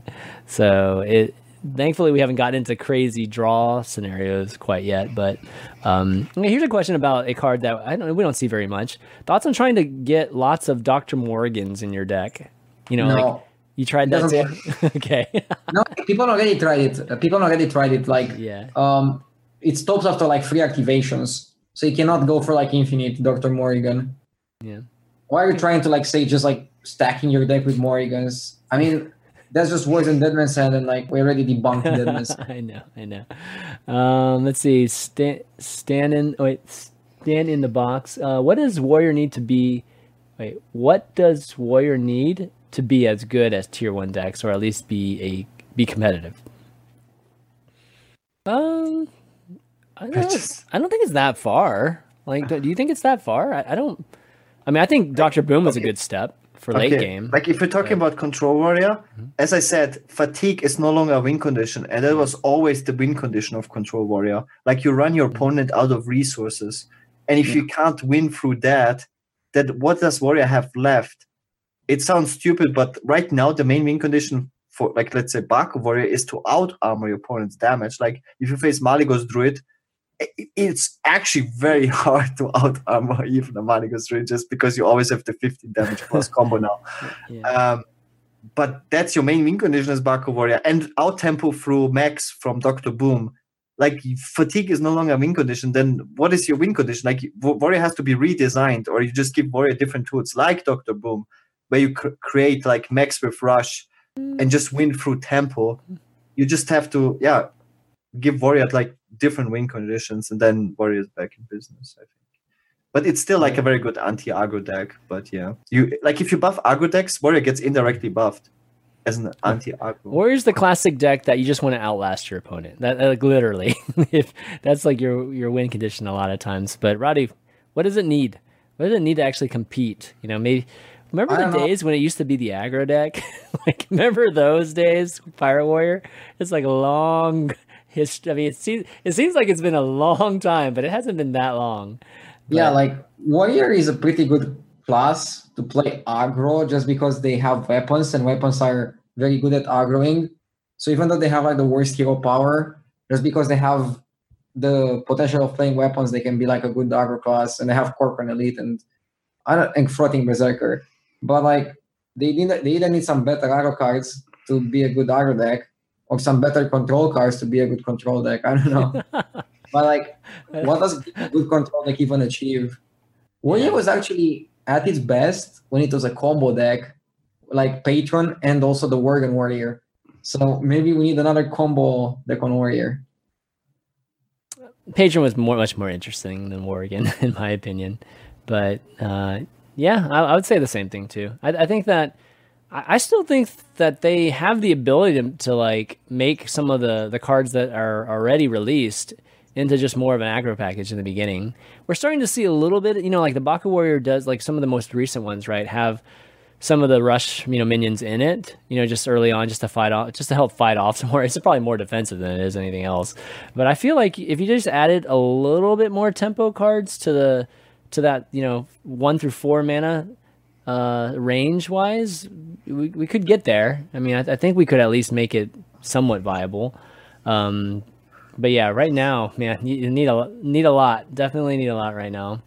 So it thankfully we haven't gotten into crazy draw scenarios quite yet, but um okay, here's a question about a card that I don't we don't see very much. Thoughts on trying to get lots of Doctor Morgans in your deck? You know, No. like you tried It that doesn't too? Okay. No, people already tried it. Uh, People already tried it. Like, Yeah. um, it stops after like three activations, so you cannot go for like infinite Doctor Morrigan. Yeah. Why are you trying to like say just like stacking your deck with Morrigans? I mean, that's just worse than Deadman's Hand, and like we already debunked Deadman's Hand. I know, I know. Um, let's see. Stand, stand in. Wait, stand in the box. Uh, what does Warrior need to be? Wait, what does Warrior need to be as good as tier one decks, or at least be a be competitive? Um, I don't, I know. just- I don't think it's that far. Like, do do you think it's that far? I, I don't. I mean, I think Doctor Boom was a good step for late Okay, game. Like if you're talking but- about Control Warrior, as I said, fatigue is no longer a win condition, and that was always the win condition of Control Warrior. Like you run your opponent out of resources, and if you can't win through that, then what does Warrior have left? It sounds stupid, but right now the main win condition for, like, let's say Baku Warrior is to out armor your opponent's damage. Like if you face Maligos Druid, i- it's actually very hard to out armor even a Maligos Druid just because you always have the fifteen damage plus combo now. Yeah. Um, but that's your main win condition as Baku Warrior, and out tempo through Max from Doctor Boom. Like fatigue is no longer a win condition. Then what is your win condition? Like Wa- Warrior has to be redesigned, or you just give Warrior different tools like Doctor Boom, where you cr- create like Max with Rush and just win through tempo. You just have to, yeah, give Warrior like different win conditions, and then Warrior's back in business, I think. But it's still like a very good anti-aggro deck. But yeah, you like if you buff aggro decks, Warrior gets indirectly buffed as an anti-aggro. Warrior's the classic deck that you just want to outlast your opponent. That like literally, if that's like your your win condition a lot of times. But Roddy, what does it need? What does it need to actually compete? You know, maybe remember I the don't know. days when it used to be the aggro deck? Like remember those days, Pirate Warrior? It's like a long history. I mean, it seems it seems like it's been a long time, but it hasn't been that long. Yeah, But- like Warrior is a pretty good class to play aggro just because they have weapons and weapons are very good at aggroing. So even though they have like the worst hero power, just because they have the potential of playing weapons, they can be like a good aggro class, and they have Corcoran Elite and I don't think Floating Berserker. But like they need they either need some better aggro cards to be a good aggro deck, or some better control cards to be a good control deck. I don't know. But like, what does a good control deck even achieve? Warrior was actually at its best when it was a combo deck, like Patron and also the Worgen Warrior. So maybe we need another combo deck on Warrior. Patron was more, much more interesting than Worgen, in my opinion. But uh, yeah, I, I would say the same thing too. I, I think that I, I still think that they have the ability to, to like make some of the the cards that are already released into just more of an aggro package in the beginning. We're starting to see a little bit, you know, like the Baku Warrior does, like some of the most recent ones, right, have some of the rush, you know, minions in it, you know, just early on, just to fight off, just to help fight off some more. It's probably more defensive than it is anything else. But I feel like if you just added a little bit more tempo cards to the, to that, you know, one through four mana uh, range wise, we, we could get there. I mean, I, I think we could at least make it somewhat viable. Um, But yeah, right now, man, you need a need a lot. Definitely need a lot right now.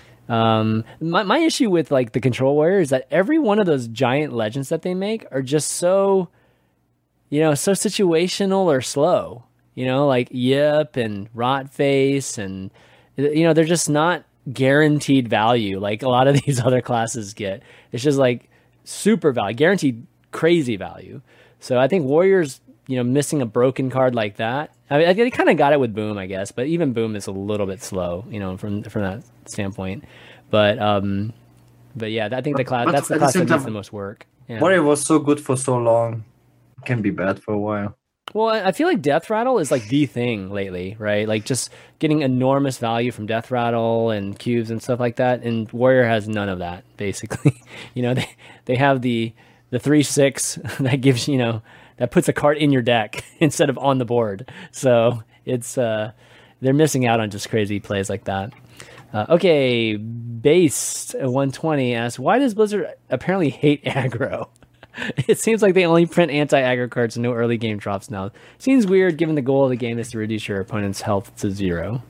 Um, my my issue with like the Control Warrior is that every one of those giant legends that they make are just so, you know, so situational or slow. You know, like Yip and Rotface, and you know, they're just not guaranteed value like a lot of these other classes get. It's just like super value, guaranteed crazy value. So I think Warriors, you know, missing a broken card like that. I mean, they kind of got it with Boom, I guess, but even Boom is a little bit slow, you know, from from that standpoint. But um, but yeah, I think the class But that's the at the class same that needs time, the most work. Yeah. Warrior was so good for so long, it can be bad for a while. Well, I I feel like Death Rattle is like the thing lately, right? Like just getting enormous value from Death Rattle and cubes and stuff like that. And Warrior has none of that, basically. You know, they they have the the three six that gives, you know, that puts a card in your deck instead of on the board. So it's uh, they're missing out on just crazy plays like that. Uh, okay, Based one twenty asks, why does Blizzard apparently hate aggro? It seems like they only print anti-aggro cards and no early game drops now. Seems weird given the goal of the game is to reduce your opponent's health to zero.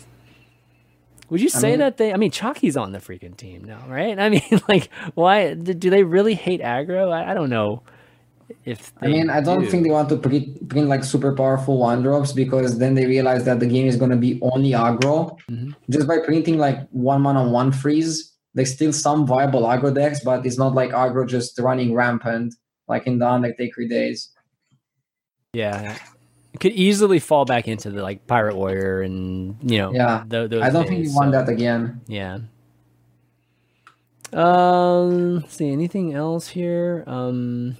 Would you say I mean, that they... I mean, Chalky's on the freaking team now, right? I mean, like, why... Do they really hate aggro? I, I don't know. If I mean, I don't do. think they want to print, print like super powerful one drops, because then they realize that the game is going to be only aggro. Mm-hmm. Just by printing like one mana one freeze, there's still some viable aggro decks, but it's not like aggro just running rampant like in the Undertaker days. Yeah, it could easily fall back into the like Pirate Warrior and you know. Yeah, th- those I don't days, think we want so. that again. Yeah. Um. Let's see, anything else here? Um.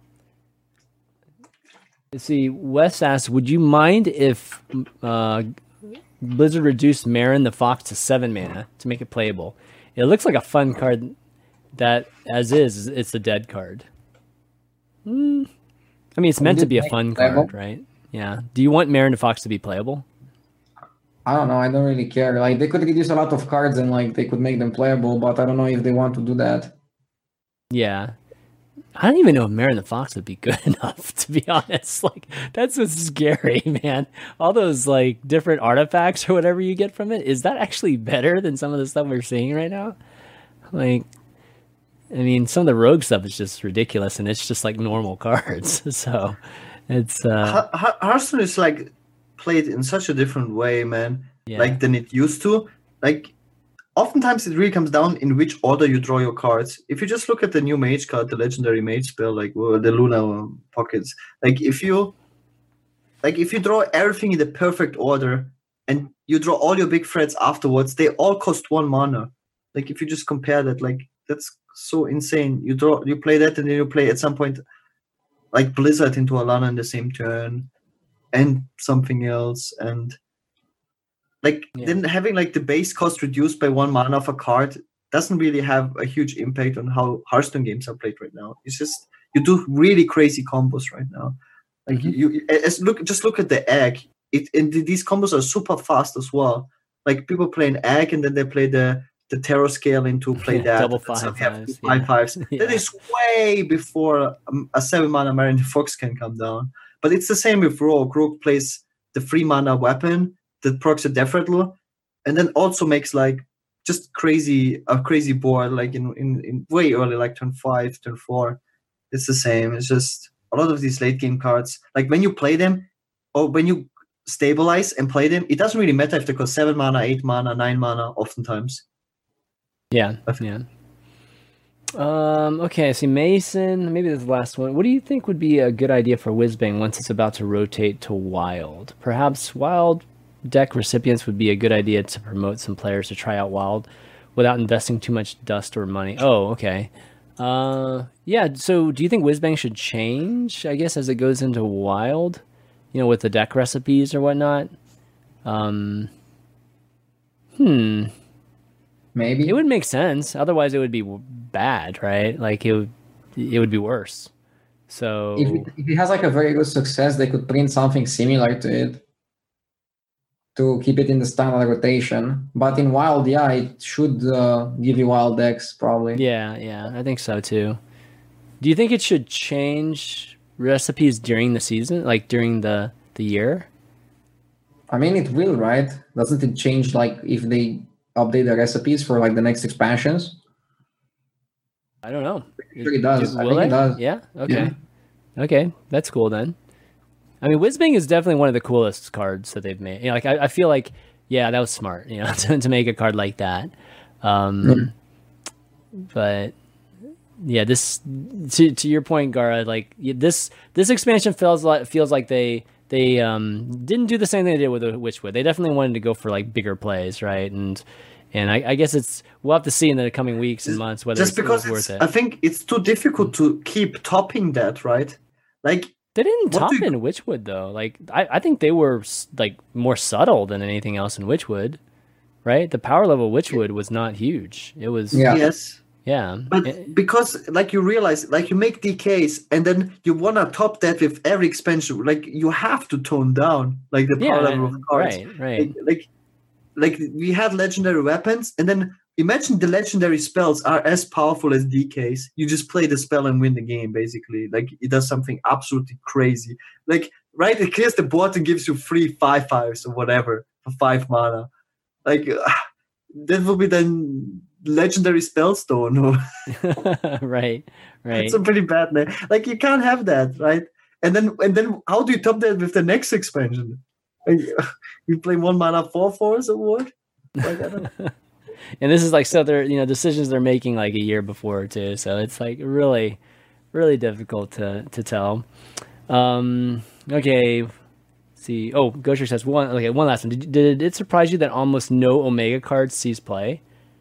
Let's see, Wes asks, would you mind if uh, Blizzard reduced Marin the Fox to seven mana to make it playable? It looks like a fun card that, as is, it's a dead card. Mm. I mean, it's meant to be a fun card, right? Yeah. Do you want Marin the Fox to be playable? I don't know. I don't really care. Like, they could reduce a lot of cards and, like, they could make them playable, but I don't know if they want to do that. Yeah. I don't even know if Marin the Fox would be good enough, to be honest. Like, that's what's scary, man. All those, like, different artifacts or whatever you get from it, is that actually better than some of the stuff we're seeing right now? Like, I mean, some of the rogue stuff is just ridiculous, and it's just, like, normal cards. So, it's... uh Hearthstone is, like, played in such a different way, man. Yeah. Like, than it used to. Like... Oftentimes, it really comes down in which order you draw your cards. If you just look at the new mage card, the legendary mage spell, like well, the Luna pockets, like if you, like if you draw everything in the perfect order and you draw all your big threats afterwards, they all cost one mana. Like if you just compare that, like that's so insane. You draw, you play that, and then you play at some point, like Blizzard into Alana in the same turn, and something else, and. Like yeah. Then having like the base cost reduced by one mana of a card doesn't really have a huge impact on how Hearthstone games are played right now. It's just you do really crazy combos right now. Like mm-hmm. you, you as look just look at the egg. It and these combos are super fast as well. Like people play an egg and then they play the the terror scaling to play that. Double And so five we have fives, two five yeah. fives. Yeah. That is way before um, a seven mana Marine Fox can come down. But it's the same with Rogue. Rogue plays the three mana weapon that procs a Death Rattle, and then also makes like just crazy a crazy board like in, in, in way early, like turn five, turn four. It's the same. It's just a lot of these late game cards. Like when you play them, or when you stabilize and play them, it doesn't really matter if they cost seven mana, eight mana, nine mana. Oftentimes. Yeah, yeah. Um, okay, I see Mason. Maybe this is the last one. What do you think would be a good idea for Whizbang once it's about to rotate to Wild? Perhaps Wild deck recipients would be a good idea to promote some players to try out Wild without investing too much dust or money. Oh, okay. Uh, yeah, so do you think Whizbang should change, I guess, as it goes into Wild? You know, with the deck recipes or whatnot? Um, hmm... Maybe it would make sense. Otherwise, it would be bad, right? Like it would, it would be worse. So if it, if it has like a very good success, they could print something similar to it to keep it in the standard rotation. But in Wild, yeah, it should uh, give you Wild decks probably. Yeah, yeah, I think so too. Do you think it should change recipes during the season, like during the the year? I mean, it will, right? Doesn't it change like if they update the recipes for like the next expansions? I don't know. Sure it does. It, I will think it? it does. Yeah. Okay. Yeah. Okay, that's cool then. I mean, Whizbang is definitely one of the coolest cards that they've made. You know, like I, I feel like, yeah, that was smart. You know, to, to make a card like that. Um, mm. But yeah, this to to your point, Gara. Like this this expansion feels like feels like they. They um, didn't do the same thing they did with the Witchwood. They definitely wanted to go for like bigger plays, right? And and I, I guess it's we'll have to see in the coming weeks and months whether just it's, because it's worth it. I think it's too difficult to keep topping that, right? Like they didn't top you... in Witchwood though. Like I, I think they were like more subtle than anything else in Witchwood, right? The power level of Witchwood was not huge. It was yeah. yes. Yeah, but it, because like you realize, like you make D Ks, and then you wanna top that with every expansion. Like you have to tone down like the power yeah, level of cards. Right, right. Like, like, like we had legendary weapons, and then imagine the legendary spells are as powerful as D Ks. You just play the spell and win the game, basically. Like it does something absolutely crazy. Like right, it clears the board and gives you free five fives or whatever for five mana. Like uh, that would be then. Legendary Spellstone. right, right. It's a pretty bad name. Like you can't have that, right? And then and then how do you top that with the next expansion? Like, you play one mana four fours or what? Like, I don't know. And this is like so they're you know decisions they're making like a year before too. So it's like really, really difficult to to tell. Um. Okay. Let's see. Oh, Gosher says one. Okay, one last one. Did, did it surprise you that almost no Omega cards sees play?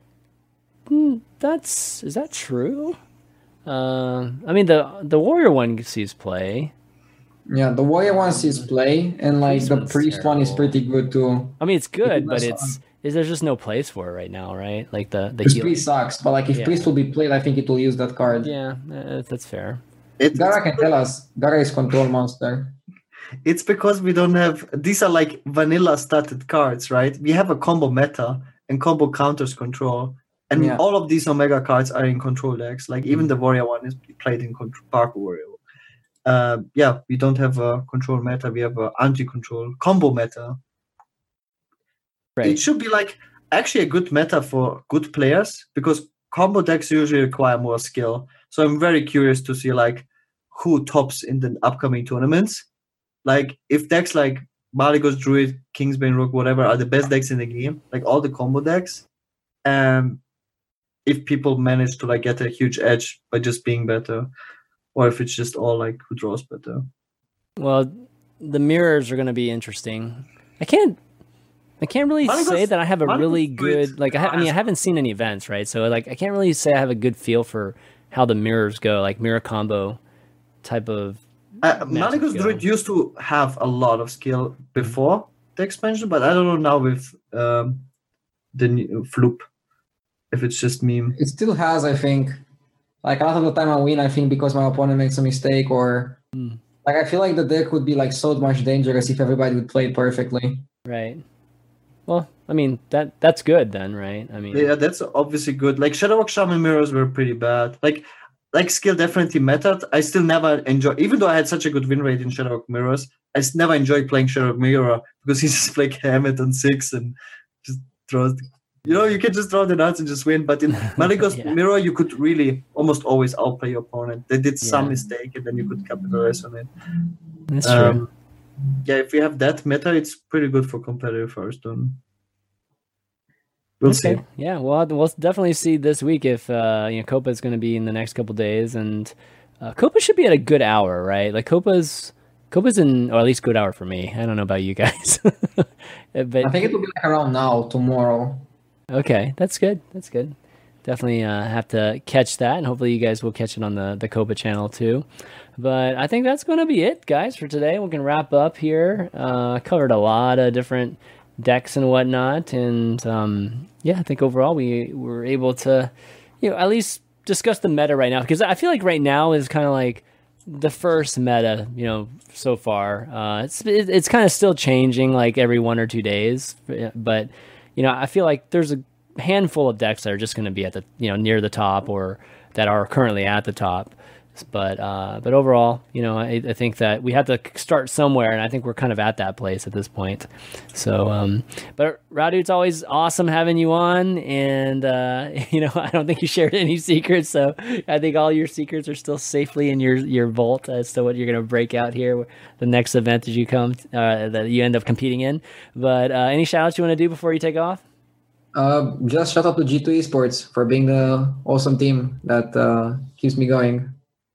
That's is that true? Uh, I mean the the warrior one sees play. Yeah, the warrior one sees play, and like Priest the one's priest terrible. one is pretty good too. I mean it's good, It but does it's is there's just no place for it right now, right? Like the the Because heal- priest sucks, but like if Yeah. priest will be played, I think it will use that card. Yeah, uh, that's fair. It's, Gara can tell us. Gara is control monster. it's because we don't have these are like vanilla started cards, right? We have a combo meta and combo counters control. And Yeah. all of these Omega cards are in control decks. Like even the Warrior one is played in control, Park Warrior. Uh, yeah, we don't have a control meta. We have a anti-control combo meta. Right. It should be like actually a good meta for good players because combo decks usually require more skill. So I'm very curious to see like who tops in the upcoming tournaments. Like if decks like Malygos, Druid, Kingsbane, Rook, whatever are the best decks in the game, like all the combo decks. Um, if people manage to like get a huge edge by just being better, or if it's just all like who draws better. Well, the mirrors are going to be interesting. I can't, I can't really Malygos- say that I have a Malygos really Druid good like. I, ha- I mean, I has- haven't seen any events, right? So like, I can't really say I have a good feel for how the mirrors go, like mirror combo type of. Uh, Magic Malygos skill. Druid used to have a lot of skill before the expansion, but I don't know now with um, the new Floop if it's just meme. It still has, I think. Like a lot of the time I win, I think because my opponent makes a mistake, or Mm. like I feel like the deck would be like so much dangerous if everybody would play it perfectly. Right. Well, I mean, that that's good then, right? I mean, Yeah, that's obviously good. Like Shadowwalk Shaman Mirrors were pretty bad. Like like skill definitely mattered. I still never enjoy, even though I had such a good win rate in Shadowwalk Mirrors, I s- never enjoyed playing Shadowwalk Mirror because he just like Hammett on six and just throws. You know, you can just throw the nuts and just win. But in Malygos Yeah. Mirror, you could really almost always outplay your opponent. They did some Yeah. mistake and then you could capitalize on it. that's true. Um, yeah, if we have that meta, it's pretty good for competitive Hearthstone. We'll Okay. see. Yeah, well, we'll definitely see this week if uh, you know Copa is going to be in the next couple days, and uh, Copa should be at a good hour, right? Like Copa's Copa's in, or at least good hour for me. I don't know about you guys, but I think it will be like around now, tomorrow. okay, that's good. That's good. Definitely uh, have to catch that, and hopefully you guys will catch it on the the Copa channel too. But I think that's going to be it, guys, for today. We can wrap up here. Uh, covered a lot of different decks and whatnot, and um, yeah, I think overall we were able to, you know, at least discuss the meta right now, because I feel like right now is kind of like the first meta, you know, so far. Uh, it's it, it's kind of still changing like every one or two days, but you know, I feel like there's a handful of decks that are just going to be at the, you know, near the top or that are currently at the top. But uh, but overall, you know, I, I think that we have to start somewhere, and I think we're kind of at that place at this point. So, um, but Radu, it's always awesome having you on, and uh, you know, I don't think you shared any secrets, so I think all your secrets are still safely in your your vault as to what you're going to break out here, the next event that you come uh, that you end up competing in. But uh, any shout outs you want to do before you take off? Uh, just shout out to G two Esports for being the awesome team that uh, keeps me going.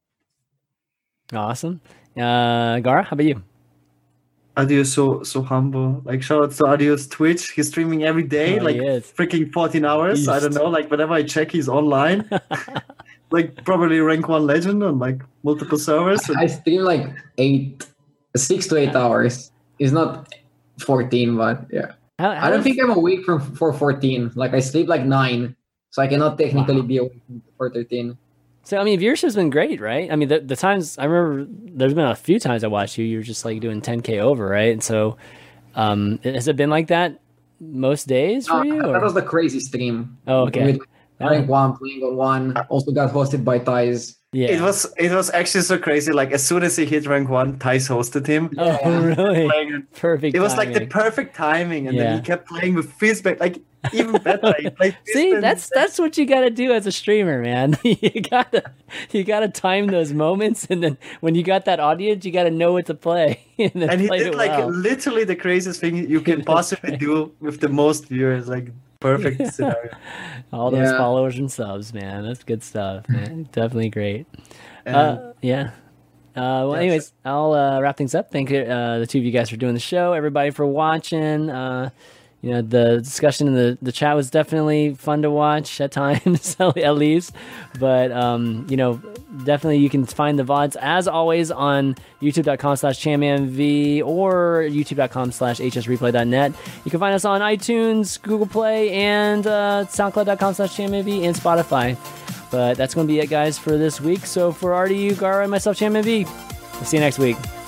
Awesome. Uh, Gara, how about you? Adios, so so humble. Like shout out to Adios Twitch. He's streaming every day, Oh, like he is. freaking fourteen hours. I don't Beast. know. Like whenever I check, he's online. Like probably rank one legend on like multiple servers. I stream like eight, six to eight hours. It's not fourteen, but yeah. How, I don't think I'm awake from for fourteen. Like I sleep like nine, so I cannot technically Wow. be awake for thirteen. So I mean, viewership's been great, right? I mean, the, the times I remember, there's been a few times I watched you. You were just like doing ten K over, right? And so, um, has it been like that most days for Uh, you? that or- was the crazy stream. Oh, okay. With rank one, playing on one. Also got hosted by Ties. Yeah. It was it was actually so crazy. Like as soon as he hit rank one, Thijs hosted him. Oh, really? Playing it. Perfect. It was like the timing. perfect timing, and Yeah. then he kept playing with Fizzbait, like even better. He played See, Fizzbait. that's that's what you got to do as a streamer, man. you gotta you gotta time those moments, and then when you got that audience, you gotta know what to play. and then and he play did it like well. literally the craziest thing you can That's possibly right. do with the most viewers. Like perfect scenario. All those Yeah. followers and subs, man. That's good stuff, man. Definitely great. And Uh, yeah. Uh, well, Yeah, anyways, I'll uh, wrap things up. Thank you, uh, the two of you guys for doing the show. Everybody for watching. Uh, you know, the discussion in the, the chat was definitely fun to watch at times, at least. But, um, you know, definitely you can find the V O Ds, as always, on youtube.com slash championv or youtube.com slash hsreplay.net. You can find us on iTunes, Google Play, and uh, soundcloud.com slash championv and Spotify. But that's going to be it, guys, for this week. So for Artie, Gara, and myself, Championv, we'll see you next week.